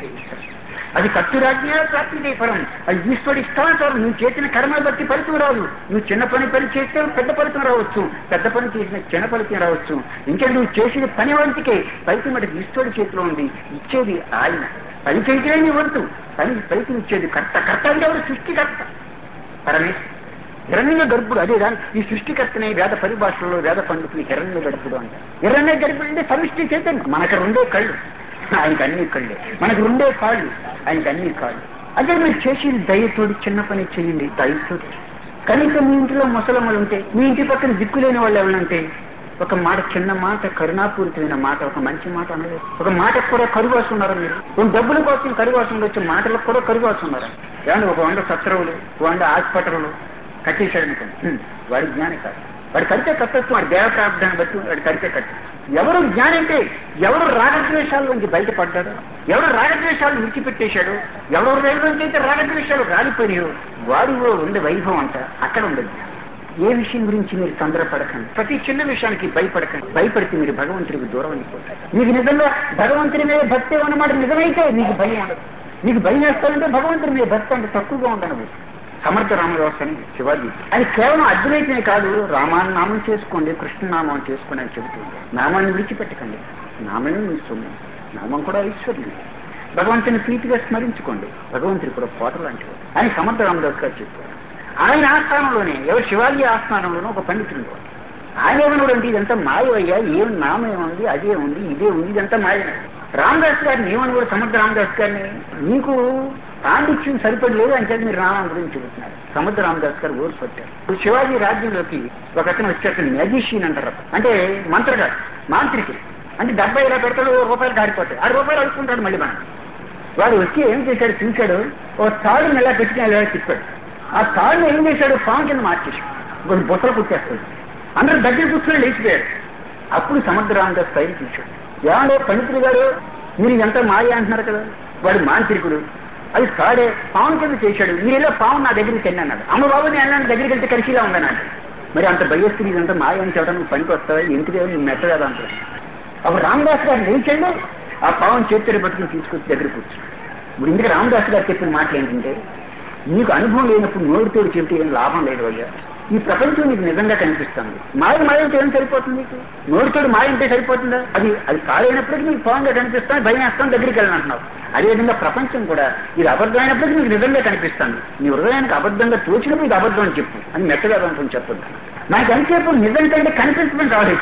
అది కర్తురాజ్ఞ ప్రాప్తి ఫలం. అది ఈశ్వరుడి ఇష్టానుసారం నువ్వు చేసిన కర్మను బట్టి ఫలితం రాదు. నువ్వు చిన్న పని చేస్తే పెద్ద ఫలితం రావచ్చు, పెద్ద పని చేసిన చిన్న ఫలితం రావచ్చు. ఇంకా నువ్వు చేసిన పని వంటికే ఫలితం అంటే ఈశ్వరుడి చేతిలో ఉంది. ఇచ్చేది ఆయన. పని చేయటమే నీ వంతు, ఫలితం ఇచ్చేది కర్త. కర్త అంటే ఎవరు? సృష్టికర్త పరమేశ్వరుడు. హిరణ్య గర్భుడు. అదే దాని ఈ సృష్టికర్తనే వేద పరిభాషలో వేద పండితులు హిరణ్య గర్భుడు అంటారు. హిరణ్య గర్భుడు అంటే సమిష్టి చైతన్యం. మనకు 2 కళ్ళు, ఆయనకు అన్ని కళ్ళే. మనకు 2 కాళ్ళు, ఆయనకు అన్ని కాళ్ళు. అదే మీరు చేసేది దయతోటి చిన్న పని చేయండి, దయతోటి. కనీసం మీ ఇంట్లో ముసలమ్మలు ఉంటే, మీ ఇంటి పక్కన దిక్కులేని వాళ్ళు ఎవరంటే ఒక మాట, చిన్న మాట, కరుణాపూరితమైన మాట, ఒక మంచి మాట అనలేదు. ఒక మాటకు కూడా కరువాసు ఉన్నారా మీరు? ఒక డబ్బుల కోసం కరువాసు ఉండొచ్చు, మాటలకు కూడా కరువాసు ఉన్నారా? ఏమంటే ఒక 100 సత్రవులు, 100 హాస్పిటళ్ళు కట్టేశాడు అనుకోండి, వాడి జ్ఞాని కాదు. వాడు కడితే కట్టచ్చు, వాడి దేవ ప్రార్థాన్ని బట్టి వాడు కడితే కట్టచ్చు. ఎవరు జ్ఞాని అంటే ఎవరు రాగద్వేషాల నుంచి బయటపడ్డాడు, ఎవరు రాగద్వేషాలు విడిచిపెట్టేశాడు, ఎవరు రైలు నుంచి అయితే రాగద్వేషాలు రాలిపోయాడు, వాడిలో ఉండే వైభవం అంతా అక్కడ ఉండదు. ఏ విషయం గురించి మీరు తొందరపడకండి, ప్రతి చిన్న విషయానికి భయపడకండి. భయపడితే మీరు భగవంతుడికి దూరం అయిపోతారు. మీకు నిజంగా భగవంతుడి మీద భక్తి ఉన్నమాట నిజమైతే మీకు భయం ఉండదు. మీకు భయం వేస్తారంటే భగవంతుడి మీద భక్తి అంత తక్కువగా ఉండదు. సమర్థ రామదాస్ అని శివాజీ అది కేవలం అద్వైతమే కాదు, రామాన్ని నామం చేసుకోండి, కృష్ణనామం చేసుకోండి అని చెబుతుంది. నామాన్ని విడిచిపెట్టకండి, నామమే మీ సొమ్ము, నామం కూడా ఐశ్వర్యం. భగవంతుని ప్రీతిగా స్మరించుకోండి, భగవంతుడు కూడా కోట లాంటివాడు అని సమర్థ రామదాస్ గారు చెప్పారు. ఆయన ఆస్థానంలోనే ఎవరు శివాజీ ఆస్థానంలోనే ఒక పండితుడు ఉండేవాడు. ఆయన ఏమన్నాడు అంటే ఇదంతా మాయవయ్యా, ఏం నామే ఉంది, అదే ఉంది, ఇదే ఉంది, ఇదంతా మాయ. రామదాస్ గారిని ఏమని కూడా సమర్థ రామదాస్ గారిని మీకు పాండిత్యం సరిపడలేదు అంటే మీరు రామం గురించి చెబుతున్నారు. సమర్థ రామదాస్ గారు ఓర్పు పట్టారు. శివాజీ రాజ్యంలోకి ఒక అతను వచ్చాక మ్యాజిషియన్ అంటారు, అంటే మంత్రగాడు, మాంత్రికుడు. అంటే డబ్బా ఇలా పెడతాడు, రూపాయలు కారిపోతాయి, 6 రూపాయలు అడుక్కుంటాడు. మళ్ళీ మనం వాడు వచ్చి ఏం చేశాడు, చూశాడు, ఓ తాడుని ఎలా పెట్టుకుని ఎలా తిప్పాడు. ఆ తాడుని ఏం చేశాడు, పాము కింద మార్చేసాడు, కొన్ని బుట్టలు కుట్టేస్తాడు. అందరూ దగ్గర కూర్చొని లేచిపోయాడు. అప్పుడు సమర్థ రామదాస్ పైన చూశాడు. ఏమంటే పండితుడు గారు మీరు ఎంత మాయ అంటున్నారు కదా, వాడు మాంత్రికుడు, అది తాడే పాము కింద చేశాడు, మీరు ఇలా పాము నా దగ్గరికి తెన్ని అన్నాడు. అమ్మ బాబు నేను దగ్గరికి వెళ్తే కలిసిలా ఉందన్నాడు. మరి అంత భయస్తుడు ఇదంతా మాయ అని చెప్పడం నువ్వు పనికి వస్తావా, ఎందుకు నువ్వు మెత్తగా అంటాడు. అప్పుడు రామదాస్ గారు లేచాడు, ఆ పావం చేతితో పట్టుకుని తీసుకొచ్చి దగ్గర కూర్చున్నాడు. ఇప్పుడు ఇందుకు రామదాస్ గారు చెప్పిన మాటలు ఏంటంటే, నీకు అనుభవం లేనప్పుడు నోటితోడు చెబితే ఏం లాభం లేదు అయ్యా, ఈ ప్రపంచం నీకు నిజంగా కనిపిస్తుంది. మాయ అంటే ఏం సరిపోతుంది, నీకు నోటితోడు మాయ అంటే సరిపోతుందా? అది కాలేనప్పటికీ నీకు పావంగా కనిపిస్తాను, భయం వేస్తాను, దగ్గరికి వెళ్ళని అంటున్నావు. అదేవిధంగా ప్రపంచం కూడా ఇది అబద్ధమైనప్పటికీ నీకు నిజంగా కనిపిస్తాను. నీ హృదయానికి అబద్ధంగా తోచినప్పుడు ఇది అబద్ధం అని చెప్పు అని మెత్తగా అనుకుని చెప్పొద్దు. నాకు ఎంతసేపు నిజం కంటే కనిపించడం కాలేదు,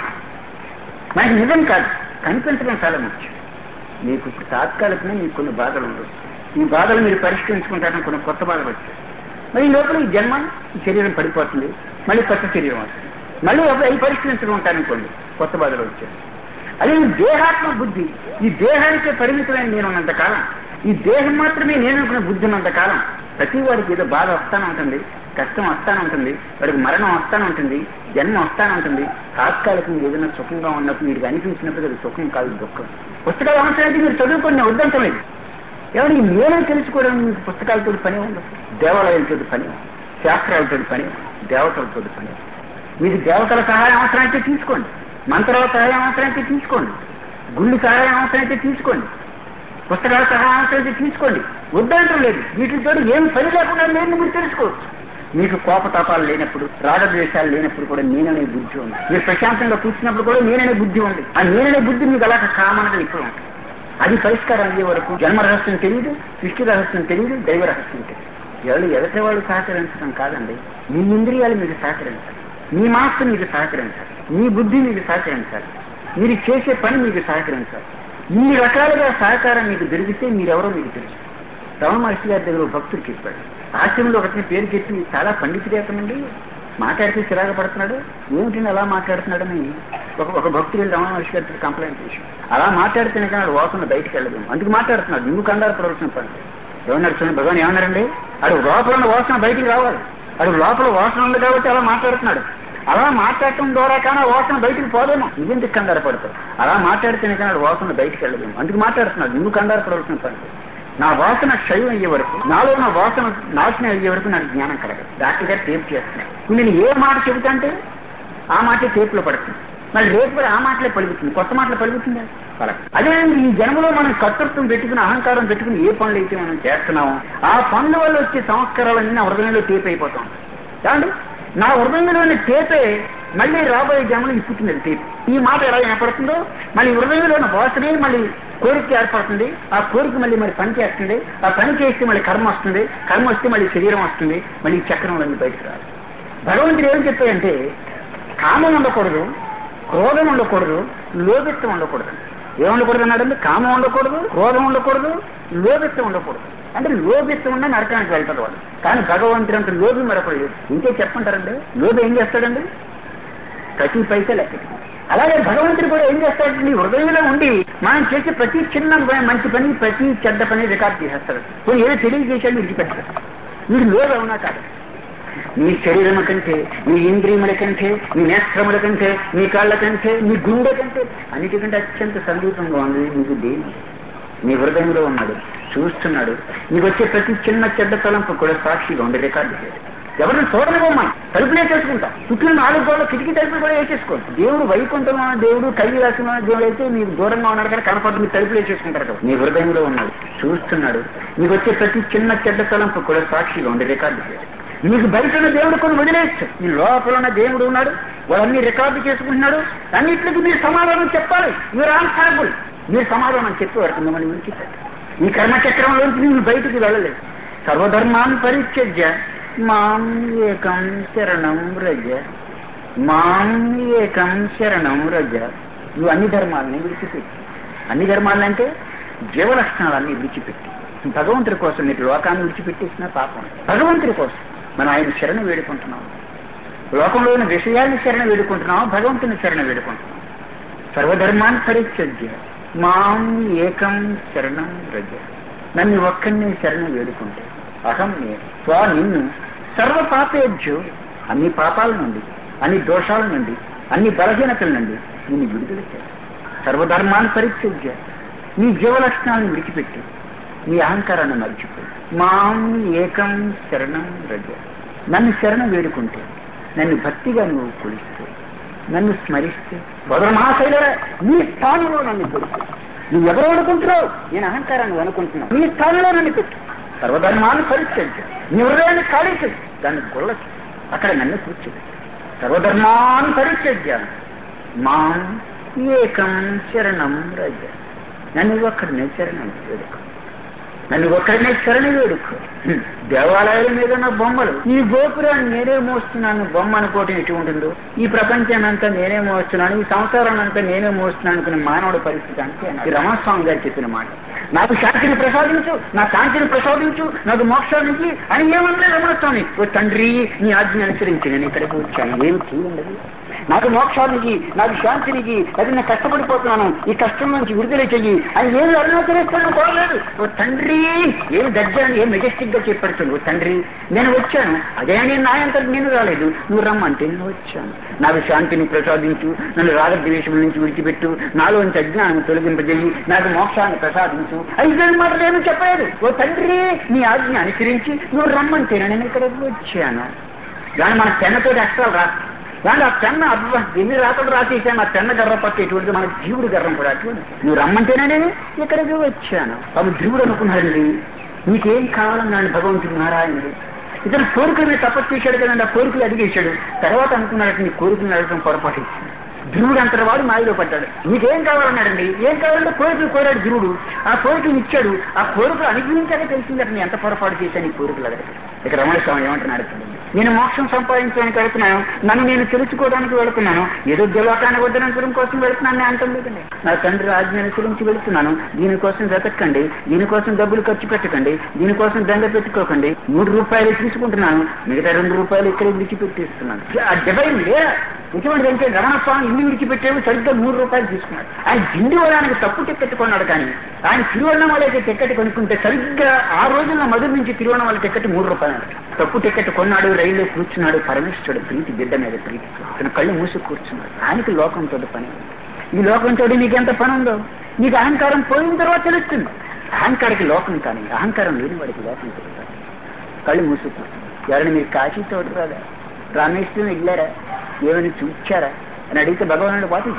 మనకి నిజం కాదు కనిపించడం చాలా ముఖ్యం. మీకు ఇప్పుడు తాత్కాలికమే మీకు కొన్ని బాధలు ఉండవు, ఈ బాధలు మీరు పరిష్కరించుకుంటారని కొన్ని కొత్త బాధలు వచ్చాయి. మరి ఈ లోపల ఈ జన్మ ఈ శరీరం పడిపోతుంది, మళ్ళీ కొత్త శరీరం వస్తుంది, మళ్ళీ అవి పరిష్కరించుకుంటారనుకోండి, కొత్త బాధలు వచ్చాయి. అదే దేహాత్మ బుద్ధి, ఈ దేహానికే పరిమితమైన నేను ఉన్నంతకాలం, ఈ దేహం మాత్రమే నేను అనుకున్న బుద్ధి ఉన్నంతకాలం ప్రతి వాడికి ఏదో బాధ వస్తానే ఉంటుంది, కష్టం వస్తానే ఉంటుంది, వాడికి మరణం వస్తానే ఉంటుంది, జన్మ వస్తానే ఉంటుంది. తాత్కాలికంగా ఏదైనా సుఖంగా ఉన్నప్పుడు వీడికి అనిపించినప్పుడు అది సుఖం కాదు, దుఃఖం. పుస్తకాలు అవసరమైతే మీరు చదువుకొని వద్దంటం లేదు. ఎవరికి నేనే తెలుసుకోవడం మీకు పుస్తకాలతో పని ఉండదు, దేవాలయాలతో పని ఉంది, శాస్త్రాలతో పని ఉంది, దేవతలతో పని ఉంది. మీకు దేవతల సహాయం అవసరమైతే తీసుకోండి, మంత్రాల సహాయం అవసరమైతే తీసుకోండి, గుళ్ళు సహాయం అవసరమైతే తీసుకోండి, పుస్తకాల సహాయం అవసరమైతే తీసుకోండి, వద్దంటం లేదు. వీటితో ఏం పని లేకుండా నేను మీరు తెలుసుకోవచ్చు. మీకు కోపతాపాలు లేనప్పుడు, రాగద్వేషాలు లేనప్పుడు కూడా నేననే బుద్ధి ఉంది. మీరు ప్రశాంతంగా కూర్చున్నప్పుడు కూడా నేననే బుద్ధి ఉంది. ఆ నేననే బుద్ధి మీకు అలా కామన్గా ఇప్పుడు ఉంటుంది. అది పరిష్కారం అయ్యే వరకు జన్మ రహస్యం తెలియదు, సృష్టి రహస్యం తెలియదు, దైవ రహస్యం తెలియదు. ఎవరు ఎదటి వాళ్ళు సహకరించడం కాదండి, మీ ఇంద్రియాలు మీకు సహకరించాలి, మీ మనస్సు మీకు సహకరించాలి, మీ బుద్ధి మీకు సహకరించాలి, మీరు చేసే పని మీకు సహకరించాలి. ఇన్ని రకాలుగా సహకారం మీకు దొరికితే మీరెవరో మీకు తెలుసు. రమణ మహర్షి గారి దగ్గర భక్తుడు చెప్పాడు, ఆశ్రమంలో ఒకటి పేరు చెప్పి చాలా పండితుడేతనండి, మాట్లాడితే చిరాకు పడుతున్నాడు, ఏమిటండి అలా మాట్లాడుతున్నాడని ఒక భక్తుడు వెళ్ళి రమణ మహర్షి గారికి కంప్లైంట్ చేశాడు. అలా మాట్లాడితేనే కానీ వాసన బయటకు వెళ్ళదు, అందుకు మాట్లాడుతున్నాడు, నువ్వు కంగారు పడవలసిన పని. ఏమన్నారు చూడండి, భగవాన్ ఏమన్నారండి, అడుగు లోపల ఉన్న వాసన బయటికి రావాలి, అడుగు లోపల వాసన ఉంది కాబట్టి అలా మాట్లాడుతున్నాడు. అలా మాట్లాడటం ద్వారా కానీ వాసన బయటికి పోదేమో, నువ్వెందుకు కంగారు పడతావు? అలా మాట్లాడితేనే కానీ వాసన బయటికి వెళ్ళదు, అందుకు మాట్లాడుతున్నాడు, నువ్వు కంగారు పడవలసిన పని. నా వాసన క్షయం అయ్యే వరకు, నాలో నా వాసన నాశనం అయ్యే వరకు నాకు జ్ఞానం కలగదు. డాక్టర్ గారు టేప్ చేస్తున్నాడు, నేను ఏ మాట చెబుతాంటే ఆ మాటే టేపులో పడుతుంది, మళ్ళీ రేపు కూడా ఆ మాటలే పలుకుతుంది, కొత్త మాటలు పలుకుతుంది. అదే ఈ జన్మలో మనం కర్తృత్వం పెట్టుకుని, అహంకారం పెట్టుకుని ఏ పనులు అయితే మనం చేస్తున్నామో ఆ పనుల వల్ల వచ్చే సంస్కారాలన్నీ నా హృదయంలో టేప్ అయిపోతాం. కాదు, నా హృదయంలోని టేపే మళ్ళీ రాబోయే జన్మలో ఇప్పుతున్నది టేప్. ఈ మాట ఎలా ఏర్పడుతుందో మళ్ళీ హృదయంలోని వాసనే మళ్ళీ కోరిక ఏర్పడుతుంది, ఆ కోరిక మళ్ళీ పని చేస్తుంది, ఆ పని చేస్తే మళ్ళీ కర్మ వస్తుంది, కర్మ వస్తే మళ్ళీ శరీరం వస్తుంది, మళ్ళీ చక్రంలోని బయటకు రాదు. భగవంతుడు ఏం చెప్పాడంటే కామం ఉండకూడదు, క్రోధం ఉండకూడదు, లోభిత్వం ఉండకూడదు. ఏముండకూడదు అన్నాడండి, కామం ఉండకూడదు, క్రోధం ఉండకూడదు, లోభిత్వం ఉండకూడదు. అంటే లోభిత్వం ఉన్న నరకానికి వెళ్తాడు వాడు. కానీ భగవంతుడు అంటే లోభి మరొకడు లేదు. ఇంకే చెప్పంటారండి, లోభి ఏం చేస్తాడండి, ప్రతి పైసా లెక్క. అలాగే భగవంతుడు కూడా ఏం చేస్తాడు, నీ హృదయంలో ఉండి మనం చేసే ప్రతి చిన్న మంచి పని, ప్రతి చెడ్డ పని రికార్డు చేసేస్తాడు. కొన్ని ఏదో తెలియజేశాడు విడిచిపెట్టాడు. వీడు లోభి అవునా కాదు. మీ శరీరం కంటే, మీ ఇంద్రియముల కంటే, మీ నేత్రముల కంటే, మీ కాళ్ళ కంటే, మీ గుండె కంటే అన్నిటికంటే అత్యంత సమీపంగా ఉంది మీకు దేవుడు. మీ హృదయంలో ఉన్నాడు, చూస్తున్నాడు. నీకు వచ్చే ప్రతి చిన్న చెడ్డ తలంపు కూడా సాక్షిగా ఉండి రికార్డు చేయాలి. ఎవరిని చూడనివ్వం, మనం తలుపు తలుపులు వేసేసుకుంటాం. చుట్టూ 4 గోడల కిటికీ తలుపులు కూడా వేసేసుకోండి. దేవుడు వైకుంఠంలో ఉన్న దేవుడు, కైలాసంలో ఉన్న దేవుడు అయితే మీకు దూరంగా ఉన్నాడు కానీ కనపడుతుంది, మీరు తలుపులు వేసేసుకుంటారు కదా. మీ హృదయంలో ఉన్నాడు, చూస్తున్నాడు. మీకు వచ్చే ప్రతి చిన్న చెడ్డ తలంపు కూడా సాక్షిగా ఉండి రికార్డు చేయాలి. మీకు బయట ఉన్న దేవుడు కొన్ని వదిలేస్తాడు, మీ లోపల ఉన్న దేవుడు ఉన్నాడు, వాళ్ళన్నీ రికార్డు చేసుకుంటున్నాడు. అన్నింటికి మీరు సమాధానం చెప్పాలి. మీరు ఆన్సరబుల్. మీరు సమాధానం చెప్పే వరకు మిమ్మల్ని విడిచిపెట్టాలి. ఈ కర్మచక్రంలోంచి మీరు బయటికి వెళ్ళలేదు. సర్వధర్మాన్ పరిత్యజ్య మాం ఏకం శరణం వ్రజ, మాం ఏకం శరణం వ్రజ. నువ్వు అన్ని ధర్మాలని విడిచిపెట్టి, అన్ని ధర్మాలంటే జీవలక్షణాలన్నీ విడిచిపెట్టి భగవంతుడి కోసం నీకు లోకాన్ని విడిచిపెట్టేసిన పాపం. భగవంతుడి కోసం మనం ఆయన శరణ వేడుకుంటున్నాం. లోకంలోని విషయాన్ని శరణ వేడుకుంటున్నాం, భగవంతుని శరణ వేడుకుంటున్నాం. సర్వధర్మాన్ని పరిత్యజ్య మాం ఏకం శరణం వ్రజ. నన్ను ఒక్కడిని శరణ వేడుకుంటే అహం నేను స్వా నిన్ను సర్వ పాపేభ్యో, అన్ని పాపాల నుండి, అన్ని దోషాల నుండి, అన్ని బలహీనతల నుండి నిన్ను విడుదల చేయాలి. సర్వధర్మాన్ని పరిత్యజ్య, నీ జీవలక్షణాలను విడిచిపెట్టి నీ అహంకారాన్ని మర్చిపోయి మాం ఏకం శరణం వ్రజ. నన్ను శరణ వేడుకుంటే, నన్ను భక్తిగా నువ్వు కొలిస్తే, నన్ను స్మరిస్తే వదరమాశైలరా నీ స్థానంలో నన్ను కొడుకు. నువ్వు ఎవరు అనుకుంటున్నావు? నేను అహంకారాన్ని అనుకుంటున్నావు. నీ స్థానంలో నన్ను పెట్టు. సర్వధర్మాన్ని పరిత్యజ్య, నీ హృదయాన్ని ఖాళీ చేయి, దాన్ని గొల్లచి అక్కడ నన్ను కూర్చోదు. సర్వధర్మాన్ని పరిత్యజ్య మాం ఏకం శరణం వ్రజ. నన్ను ఒక్కడినే శరణం వేడుకో, నన్ను ఒక్కడినే శరణ వేడుకో. దేవాలయాల మీద ఉన్న బొమ్మలు, ఈ గోపురాన్ని నేనే మోస్తున్నాను బొమ్మ అనుకోవటం ఎటు ఉంటుందో, ఈ ప్రపంచాన్ని అంతా నేనే మోస్తున్నాను, ఈ సంసారాన్ని అంతా నేనే మోస్తున్నాను అనుకునే మానవుడి పరిస్థితి అంటే ఈ రమణస్వామి గారు చెప్పిన మాట. నాకు శాంతిని ప్రసాదించు, నా శాంతిని ప్రసాదించు, నాకు మోక్షానికి అని ఏమన్నా రమణస్వామి. ఓ తండ్రి, నీ ఆజ్ఞ అనుసరించి నేను ఇక్కడికి వచ్చాను, ఏమి చేయండి. నాకు మోక్షానికి, నాకు శాంతినికి, అది నేను కష్టపడిపోతున్నాను, ఈ కష్టం నుంచి విడుదల చెయ్యి అని ఏమి అరుణాచలేస్తాను కోరలేదు. ఓ తండ్రి, ఏమి దర్జాన్ని, ఏం మెజెస్టిక్ గా చెప్పడుతుంది. ఓ తండ్రి, నేను వచ్చాను, అదే నేను నాయంతటి నేను రాలేదు, నువ్వు రమ్మంటే నేను వచ్చాను. నాకు శాంతిని ప్రసాదించు, నన్ను రాగద్వేషం నుంచి విడిచిపెట్టు, నాలోంచి అజ్ఞానం తొలగింపజేయి, నాకు మోక్షాన్ని ప్రసాదించు. ఐదు మాట నేను చెప్పలేదు. ఓ తండ్రి, నీ ఆజ్ఞ అనుసరించి నువ్వు రమ్మంటే నేను ఇక్కడికి వచ్చాను. దాన్ని మన పెన్నతో అక్షరాలు రాస్తాను. కానీ ఆ పెన్న అబ్బా ఎన్ని రాతలు రాసేసాను, ఆ పెన్న గర్ర పట్టేటువంటి మన జీవుడు గర్రం కూడా అటువంటి. నువ్వు రమ్మంటేనే నేను ఇక్కడికి వచ్చాను. అప్పుడు జీవుడు అనుకున్నాడండి, నీకేం కావాలన్నాడు భగవంతుడు నారాయణుడు. ఇతను కోరికల మీద తపస్సు చేశాడు కదండి, ఆ కోరికలు అడిగేశాడు. తర్వాత అనుకున్నాడు నీ కోరికలు అడగడం పొరపాటు. ధ్రువుడు అంతటి వాడు మాయలో పడ్డాడు. నీకేం కావాలన్నాడండి, ఏం కావాలంటే కోరికలు కోరాడు ధ్రువుడు. ఆ కోరికలు ఇచ్చాడు. ఆ కోరికలు అనుభవించాక తెలిసిందట నేను ఎంత పొరపాటు చేశాను ఈ కోరికలు అడగ. ఇక రమణ స్వామి ఏమంటున్నాడు, నేను మోక్షం సంపాదించడానికి వెళుతున్నాను, నన్ను నేను తెలుసుకోవడానికి వెళుతున్నాను, ఏదో జలవాకాన్ని వద్దనంతరం కోసం వెళుతున్నాను అంటుంది కదండి. నా తండ్రి ఆజ్ఞ అనుసరించి వెళుతున్నాను, దీనికోసం వెతక్కండి, దీనికోసం డబ్బులు ఖర్చు పెట్టకండి, దీనికోసం దండ పెట్టుకోకండి, 3 రూపాయలు తీసుకుంటున్నాను, మిగతా 2 రూపాయలు ఇక్కడ విడిచిపెట్టేస్తున్నాను. ఆ డివైన్ లేదా ఇటువంటి అంటే రమణస్వామి ఇల్లు విడిచిపెట్టేవి సరిగ్గా 3 రూపాయలు తీసుకున్నాడు. ఆయన దిండివడానికి తప్పు టికెట్ కొన్నాడు, కానీ ఆయన తిరువన్నమలైతే టికెట్ కొనుక్కుంటే సరిగ్గా ఆ రోజుల్లో మధుర నుంచి తిరువన్నమల టికెట్ 3 రూపాయలు. తప్పు టికెట్ కొన్నాడు, రైల్లో కూర్చున్నాడు, పరమేశ్వరుడు ప్రీతి, బిడ్డ మీద ప్రీతి, తన కళ్ళు మూసి కూర్చున్నాడు. ఆయనకి లోకంతో పని. ఈ లోకంతో నీకెంత పని ఉందో నీకు అహంకారం పోయిన తర్వాత తెలుస్తుంది. అహంకారికి లోకం కానీ అహంకారం లేని వాడికి లోకం తెలుస్తుంది. కళ్ళు మూసి కూర్చున్నాడు. ఎవరైనా మీరు కాశీ తోడు రాదా, రామేశ్వరం వెళ్ళారా, ఏమైనా చూచారా అని అడిగితే భగవానుడు వాటి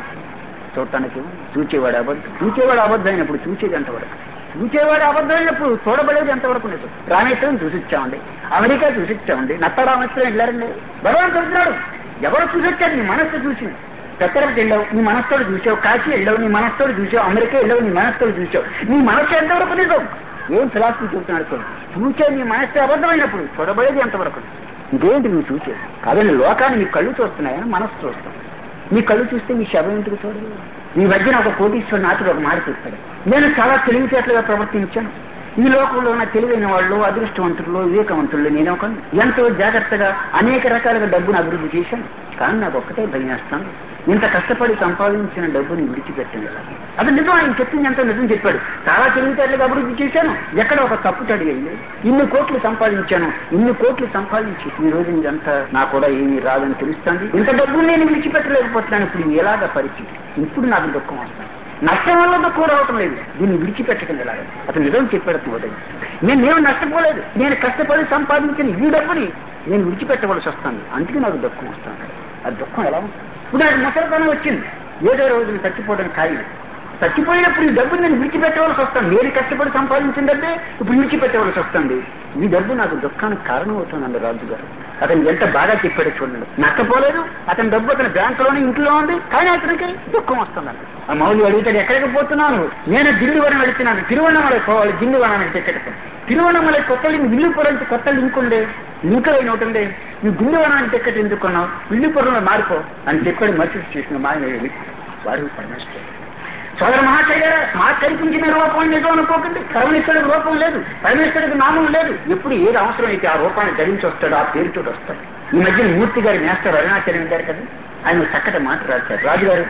చూడటానికి చూచేవాడు అబద్ధం, చూచేవాడు అబద్ధం అయినప్పుడు చూచేది ఎంతవరకు, చూచేవాడు అబద్ధం అయినప్పుడు చూడబడేది ఎంతవరకు లేదు. రామేశ్వరం చూసిచ్చామండి, అమెరికా చూసిచ్చామండి, నత్త రామేశ్వరం వెళ్ళారండి. భగవాన్ చెప్తున్నాడు ఎవరు చూసొచ్చారు, నీ మనస్సు చూసింది. చక్కరకు వెళ్ళావు, నీ మనస్సుతో చూసావు, కాశీ వెళ్ళావు, నీ మనస్సుతో చూసావు, అమెరికా వెళ్ళావు, నీ మనస్సుతో చూసావు, నీ మనస్సు ఎంతవరకు నిజం. ఏం ఫిలాసఫీ చెబుతున్నాడు, చూచే నీ మనస్సు అబద్ధమైనప్పుడు చూడబడేది ఎంతవరకు. ఇదేంటి నువ్వు చూసేది? అదే లోకాన్ని నీ కళ్ళు చూస్తున్నాయా, మనస్సు చూస్తావు. నీ కళ్ళు చూస్తే నీ శవం ఎందుకు చూడదు? ఈ మధ్యన ఒక కోటీశ్వరుడు నాతో ఒక మాట చెప్పాడు, నేను చాలా తెలివితేటలుగా ప్రవర్తించాను, ఈ లోకంలో ఉన్న తెలివైన వాళ్ళు, అదృష్టవంతులు, వివేకవంతులు నేను ఒక ఎంతో జాగ్రత్తగా అనేక రకాలుగా డబ్బును అభివృద్ధి చేశాను. కానీ నాకు ఒక్కటే భయం వేస్తాను, ఇంత కష్టపడి సంపాదించిన డబ్బుని విడిచిపెట్టండి. అది నిజం, ఆయన చెప్పింది ఎంతో నిజం చెప్పాడు. చాలా తెలివితేటలుగా అభివృద్ధి చేశాను, ఎక్కడ ఒక తప్పు తడిగండి, ఇన్ని కోట్లు సంపాదించాను, ఇన్ని కోట్లు సంపాదించి ఈ రోజు ఇదంతా నాకు కూడా ఏమీ రాదని తెలుస్తుంది, ఇంత డబ్బులు నేను విడిచిపెట్టలేకపోతున్నాను. ఇప్పుడు ఎలాగ పరిస్థితి, ఇప్పుడు నాకు దుఃఖం వస్తుంది, నష్టం వల్ల దుఃఖం రావటం లేదు, దీన్ని విడిచిపెట్టడం ఎలాగ. అతను నిజం చెప్పాడు, నేనేం నష్టపోలేదు, నేను కష్టపడి సంపాదించిన ఈ డబ్బుని నేను విడిచిపెట్టవలసి వస్తాను, అందుకే నాకు దుఃఖం వస్తాను. ఆ దుఃఖం ఎలా ఉంటుంది? ఇప్పుడు నాకు ముసలితనం వచ్చింది, ఏదో రోజున చచ్చిపోవడం ఖాయం. చచ్చిపోయినప్పుడు ఈ డబ్బు నేను విడిచిపెట్టవలసి వస్తాను. నేను కష్టపడి సంపాదించిన డబ్బే ఇప్పుడు విడిచిపెట్టవలసి వస్తుంది. ఈ డబ్బు నాకు దుఃఖానికి కారణం అవుతుందండి రాజుగారు. అతను ఎంత బాగా చెప్పాడో చూడండి. నష్టపోలేదు, అతని డబ్బు అతని బ్యాంకులోనే ఇంట్లో ఉంది, కానీ అతనికి దుఃఖం వస్తుందండి. ఆ మౌలి అడుగుతాడు, ఎక్కడికి పోతున్నాను? నేను దిల్లువనం వెళుతున్నాను, తిరువన్నమలై పోవాలి, దిల్లువనానికి టికెట్. తిరువన్నమలై కొత్త లింక్, విల్లుపురంకి కొత్త లింక్ ఉండే, లింక్ అయిన ఒకటి ఉండే, నువ్వు దిల్లువనానికి టికెట్ ఎందుకున్నావు, విల్లుపురంలో మారిపో అని చెప్పాడు. మర్చిపోయి చేసిన మాయ వాడు పరమేశ్వరుడు. సోదర మహాశయ, మాకు కల్పించిన రూపం నిజం అనుకోకండి. పరమేశ్వరుడికి రూపం లేదు, పరమేశ్వరుడికి నామం లేదు. ఎప్పుడు ఏది అవసరం అయితే ఆ రూపాన్ని ధరించి వస్తాడు, ఆ పేరుతో వస్తాడు. ఈ మధ్య మూర్తి గారి మేస్తారు అరుణాచలం గారు కదా, ఆయన చక్కటి మాట రాశారు. రాజుగారు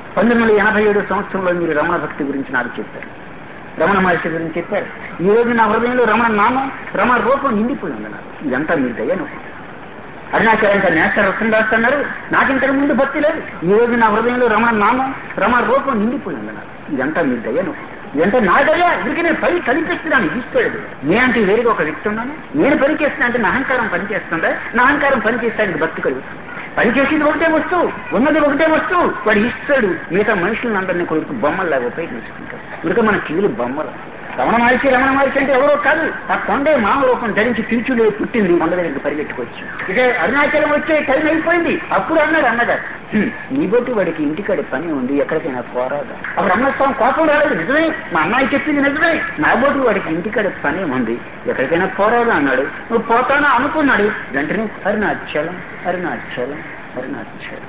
1987 సంవత్సరంలో మీరు రమణ భక్తి గురించి నాకు చెప్పారు, రమణ మహర్షి గురించి చెప్పారు. ఈ రోజు నా హృదయంలో రమణ నామం, రమణ రూపం నిండిపోయి ఉంది. నాకు ఇదంతా మీ దయను. అరుణాచలంగా నేస్తారు వస్తుంది రాస్తున్నారు, నాకు ఇంతకు ముందు భక్తి లేదు. ఈ రోజు నా హృదయంలో రమణ నామం, రమణ రూపం నిండిపోయింది. నాకు ఇదంతా మీ దయను. ఇదంతా నా దయ. ఇదికి నేను పై కనిపిస్తున్నాను, ఈశ్వరుడు. నేనంటే వేరుగా ఒక వ్యక్తి ఉన్నాను. నేను పనిచేస్తున్నా అంటే నా అహంకారం పనిచేస్తుందా? నా అహంకారం పనిచేస్తానికి భక్తి కలుగుతుంది. పనిచేసేది ఒకటే వస్తువు, ఉన్నది ఒకటే వస్తువు, వాడు ఈశ్వరుడు. మిగతా మనుషులను అందరినీ కొడుకు బొమ్మల్లాగా ఉపయోగించుకుంటారు. ఇక మన కీలు బొమ్మలు. రమణ మహర్షి అంటే ఎవరో కాదు, ఆ కొండే మామ రూపం ధరించి తిరుచులే పుట్టింది. కొండ దగ్గరికి పరిగెట్టుకొచ్చి ఇక అరుణాచలం వచ్చే టైం అయిపోయింది. అప్పుడు అన్నాడు అన్నగారు, నీ బొట్టి వాడికి ఇంటికాడి పని ఉంది, ఎక్కడికైనా పోరాదా? అప్పుడు అన్నస్వామి కోపం రాలేదు, నిజమే, మా అమ్మాయి చెప్పింది నిజమే, నా బొట్టి వాడికి ఇంటికాడి పని ఉంది, ఎక్కడికైనా పోరాదా అన్నాడు. నువ్వు పోతానా అనుకున్నాడు. వెంటనే అరుణాచలం అరుణాచలం అరుణాచలం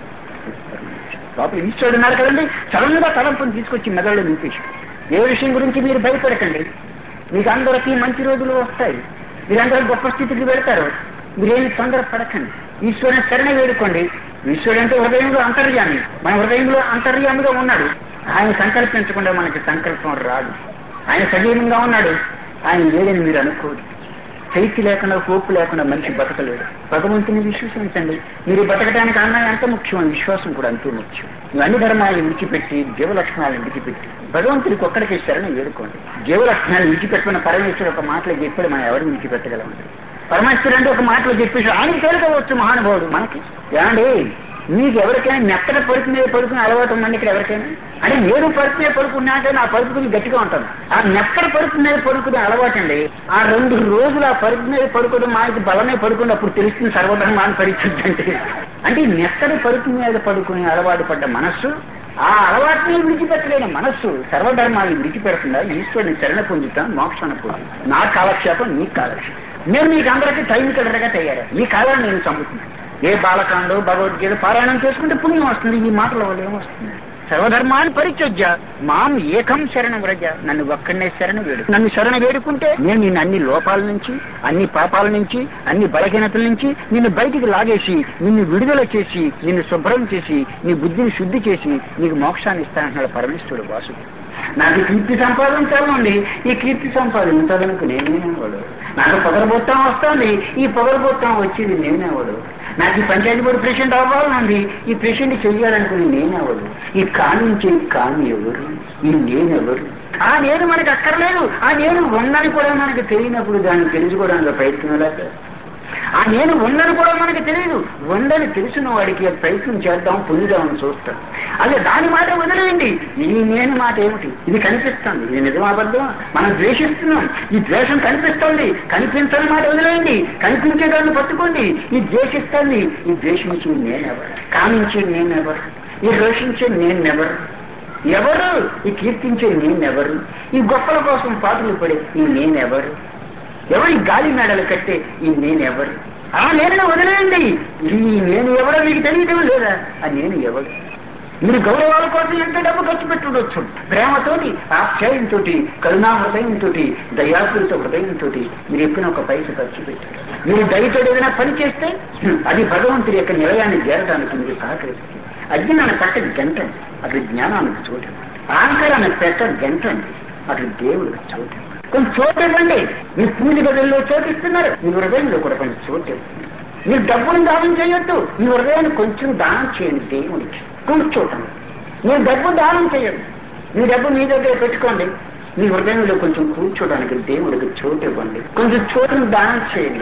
లోపల ఈశ్వరుడు ఉన్నారు కదండి. సడన్ గా తలంపుని తీసుకొచ్చి మెదడులో నింపేసి, ఏ విషయం గురించి మీరు భయపడకండి, మీకు అందరికీ మంచి రోజులు వస్తాయి, మీరందరూ గొప్ప స్థితికి వెళ్తారు, మీరేమి తొందరపడకండి, ఈశ్వరుని శరణ వేడుకోండి. ఈశ్వరుడు అంటే హృదయంలో అంతర్యామి, మన హృదయంలో అంతర్యామిగా ఉన్నాడు. ఆయన సంకల్పించకుండా మనకి సంకల్పం రాదు. ఆయన సజీవంగా ఉన్నాడు, ఆయన లేదని మీరు అనుకోదు. శక్తి లేకుండా, కోపు లేకుండా మనిషి బతకలేడు. భగవంతుని విశ్వసించండి. మీరు బతకడానికి అన్న ఎంత ముఖ్యం, విశ్వాసం కూడా అంతే ముఖ్యం. అన్ని ధర్మాలను విడిచిపెట్టి, జీవలక్షణాలను విడిచిపెట్టి భగవంతుడికి ఒక్కడికి శరణ వేడుకోండి. జీవలక్షణాలు విడిచిపెట్టుకున్న పరమేశ్వరుడు ఒక మాటలో చెప్పాడు, మనం ఎవరు విడిచిపెట్టగలమండి? పరమేశ్వరుడు అంటే ఒక మాటలో చెప్పేసి ఆయన తేలికవచ్చు మహానుభావుడు. మనకి ఏమండి, మీకు ఎవరికైనా మెత్తన పరుపు మీద పడుకుని అలవాటు ఉందండి ఇక్కడ ఎవరికైనా? అంటే నేను పరుపు మీద పడుకున్నాక నా పరుపుని గట్టిగా ఉంటాను. ఆ మెత్తన పరుపు మీద పడుకునే అలవాటు అండి, ఆ 2 రోజులు ఆ పరుపు మీద పడుకోవడం మాకు బలమే పడుకుని అప్పుడు తెలుస్తుంది సర్వధర్మాన్ని పరిస్థితి అంటే మెత్తన పరుపు మీద పడుకునే అలవాటు పడ్డ మనస్సు, ఆ అలవాటుని విడిచిపెట్టలేని మనస్సు సర్వధర్మాన్ని విడిచిపెడుతుందా? ఈశ్వరుని శరణ పొందుతాం, మోక్షాన్ని పొందుతాం. నా కాలక్షేపం నీ కాలక్షేపం. నేను మీకు అందరికీ టైం కలరగా తయారు, మీ కాలాన్ని నేను చంపుతున్నాను. ఏ బాలకాండో భగవద్గీత పారాయణం చేసుకుంటే పుణ్యం వస్తుంది, ఈ మాటల వల్ల ఏమొస్తుంది? సర్వధర్మాన్ని పరిత్యజ్య మాం ఏకం శరణం వ్రజ, నన్ను ఒక్కడనే శరణ వేడు. నన్ను శరణ వేడుకుంటే నేను నిన్ను అన్ని లోపాల నుంచి, అన్ని పాపాల నుంచి, అన్ని బలహీనతల నుంచి నిన్ను బయటికి లాగేసి, నిన్ను విడుదల చేసి, నిన్ను శుభ్రం చేసి, నీ బుద్ధిని శుద్ధి చేసి నీకు మోక్షాన్ని ఇస్తానంటున్నాడు పరమేశ్వరుడు వాసుడు. నాకు కీర్తి సంపాదించాలండి, ఈ కీర్తి సంపాదించాలనుకు నేనేవాడు. నాకు పొగరబోత్తం వస్తుంది, ఈ పొగరబోత్తం వచ్చింది నేనేవాడు. నాకు ఈ పంచాయతీ బోర్డు ప్రెసిడెంట్ అవ్వాలండి, ఈ ప్రెసిడెంట్ చెయ్యాలనుకుని నేనేవాడు. ఈ కానించే కాని ఎవరు, ఈ నేనెవరు? ఆ నేను మనకు అక్కర్లేదు. ఆ నేను ఉందని కూడా మనకు తెలియనప్పుడు దాన్ని తెలుసుకోవడానికి ప్రయత్నం లేదు. ఆ నేను ఉందని కూడా మనకి తెలియదు. ఉందని తెలిసిన వాడికి ప్రయత్నం చేద్దాం, పొందుదామని చూస్తాం. అదే దాని మాట వదిలేయండి. ఈ నేను మాట ఏమిటి? ఇది కనిపిస్తుంది, ఇది నిజమాబద్ధం. మనం ద్వేషిస్తున్నాం, ఈ ద్వేషం కనిపిస్తుంది, కనిపించని మాట వదిలేయండి. కనిపించేదాన్ని పట్టుకోండి. ఈ ద్వేషిస్తుంది, ఈ ద్వేషించి నేనెవరు? కామించి నేనెవరు? ఈ రోషించే నేనెవరు? ఎవరు? ఈ కీర్తించే నేనెవరు? ఈ గొప్పల కోసం పాటలు పడే ఈ నేనెవరు? ఎవరి గాలి మేడలు కట్టే ఈ నేనెవరు? ఆ నేను వదిలేయండి. ఈ నేను ఎవరో మీకు తెలియటం లేదా? ఆ నేను ఎవరు? మీరు గౌరవాల కోసం ఎంత డబ్బు ఖర్చు పెట్టుండొచ్చు, ప్రేమతోటి, ఆప్యాయంతో, కరుణా హృదయంతో, దయాపూరిత హృదయంతో మీరు ఎప్పుడైనా ఒక పైస ఖర్చు పెట్టారు. మీరు దయతో ఏదైనా పని చేస్తే అది భగవంతుడి యొక్క నిలయాన్ని చేరడానికి మీరు సహకరిస్తుంది. అజ్ఞానాన్ని పట్ట గంటండి, అటు జ్ఞానానికి చోటు. అహంకారాన్ని పెట్ట గంటండి, అటు దేవుడికి చోటు. కొంచెం చోటు ఇవ్వండి. మీ పూజ గదుల్లో చోటిస్తున్నారు, మీ హృదయంలో కూడా కొంచెం చోటు ఇవ్వండి. మీరు డబ్బును దానం చేయొద్దు, మీ హృదయాన్ని కొంచెం దానం చేయండి దేవుడికి. కూర్చోటండి. మీరు డబ్బు దానం చేయండి, మీ డబ్బు మీ దగ్గర పెట్టుకోండి. మీ హృదయంలో కొంచెం కూర్చోడానికి దేవుడికి చోటు ఇవ్వండి. కొంచెం చోటును దానం చేయండి.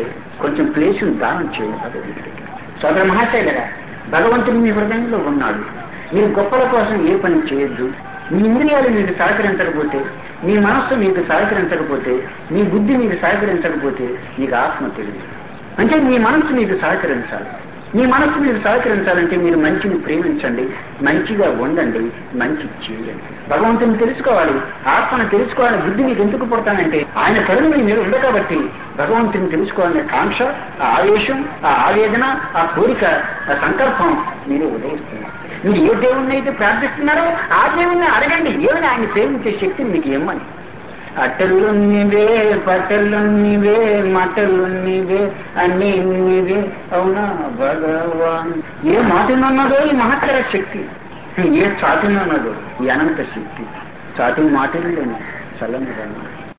కొంచెం ప్లేసును దానం చేయండి భగవంతుడికి. సోదర మహాశైలరా, భగవంతుడు మీ హృదయంలో ఉన్నాడు. మీరు గొప్పల కోసం ఏ పని చేయొద్దు. మీ ఇంద్రియాలు మీకు సహకరించకపోతే, మీ మనస్సు మీకు సహకరించకపోతే, మీ బుద్ధి మీకు సహకరించకపోతే మీకు ఆత్మ తెలియదు. అంటే మీ మనస్సు మీకు సహకరించాలి. మీ మనస్సు మీకు సహకరించాలంటే మీరు మంచిని ప్రేమించండి, మంచిగా ఉండండి, మంచి చేయండి. భగవంతుని తెలుసుకోవాలి, ఆత్మను తెలుసుకోవాలి. బుద్ధి మీకు ఎందుకు పుడతానంటే ఆయన కరుణ మీ మీద ఉంది కాబట్టి భగవంతుని తెలుసుకోవాలనే కాంక్ష, ఆ ఆవేశం, ఆ ఆవేదన, ఆ కోరిక, ఆ సంకల్పం మీరు ఉదయిస్తున్నారు. మీరు ఏ దేవుణ్ణి అయితే ప్రార్థిస్తున్నారో ఆ దేవుణ్ణి అడగండి, ఏమైనా ఆయన ప్రేమించే శక్తిని మీకు ఇమ్మని. అట్టలు నీవే, పట్టలు నీవే, మటలు నీవే, అన్నీ నీవే అవునా భగవాన్. ఏ మాటనున్నదో ఈ మహత్తర శక్తి, ఏ చాటునున్నదో ఈ అనంత శక్తి. చాటు మాటలు లేని చల్లని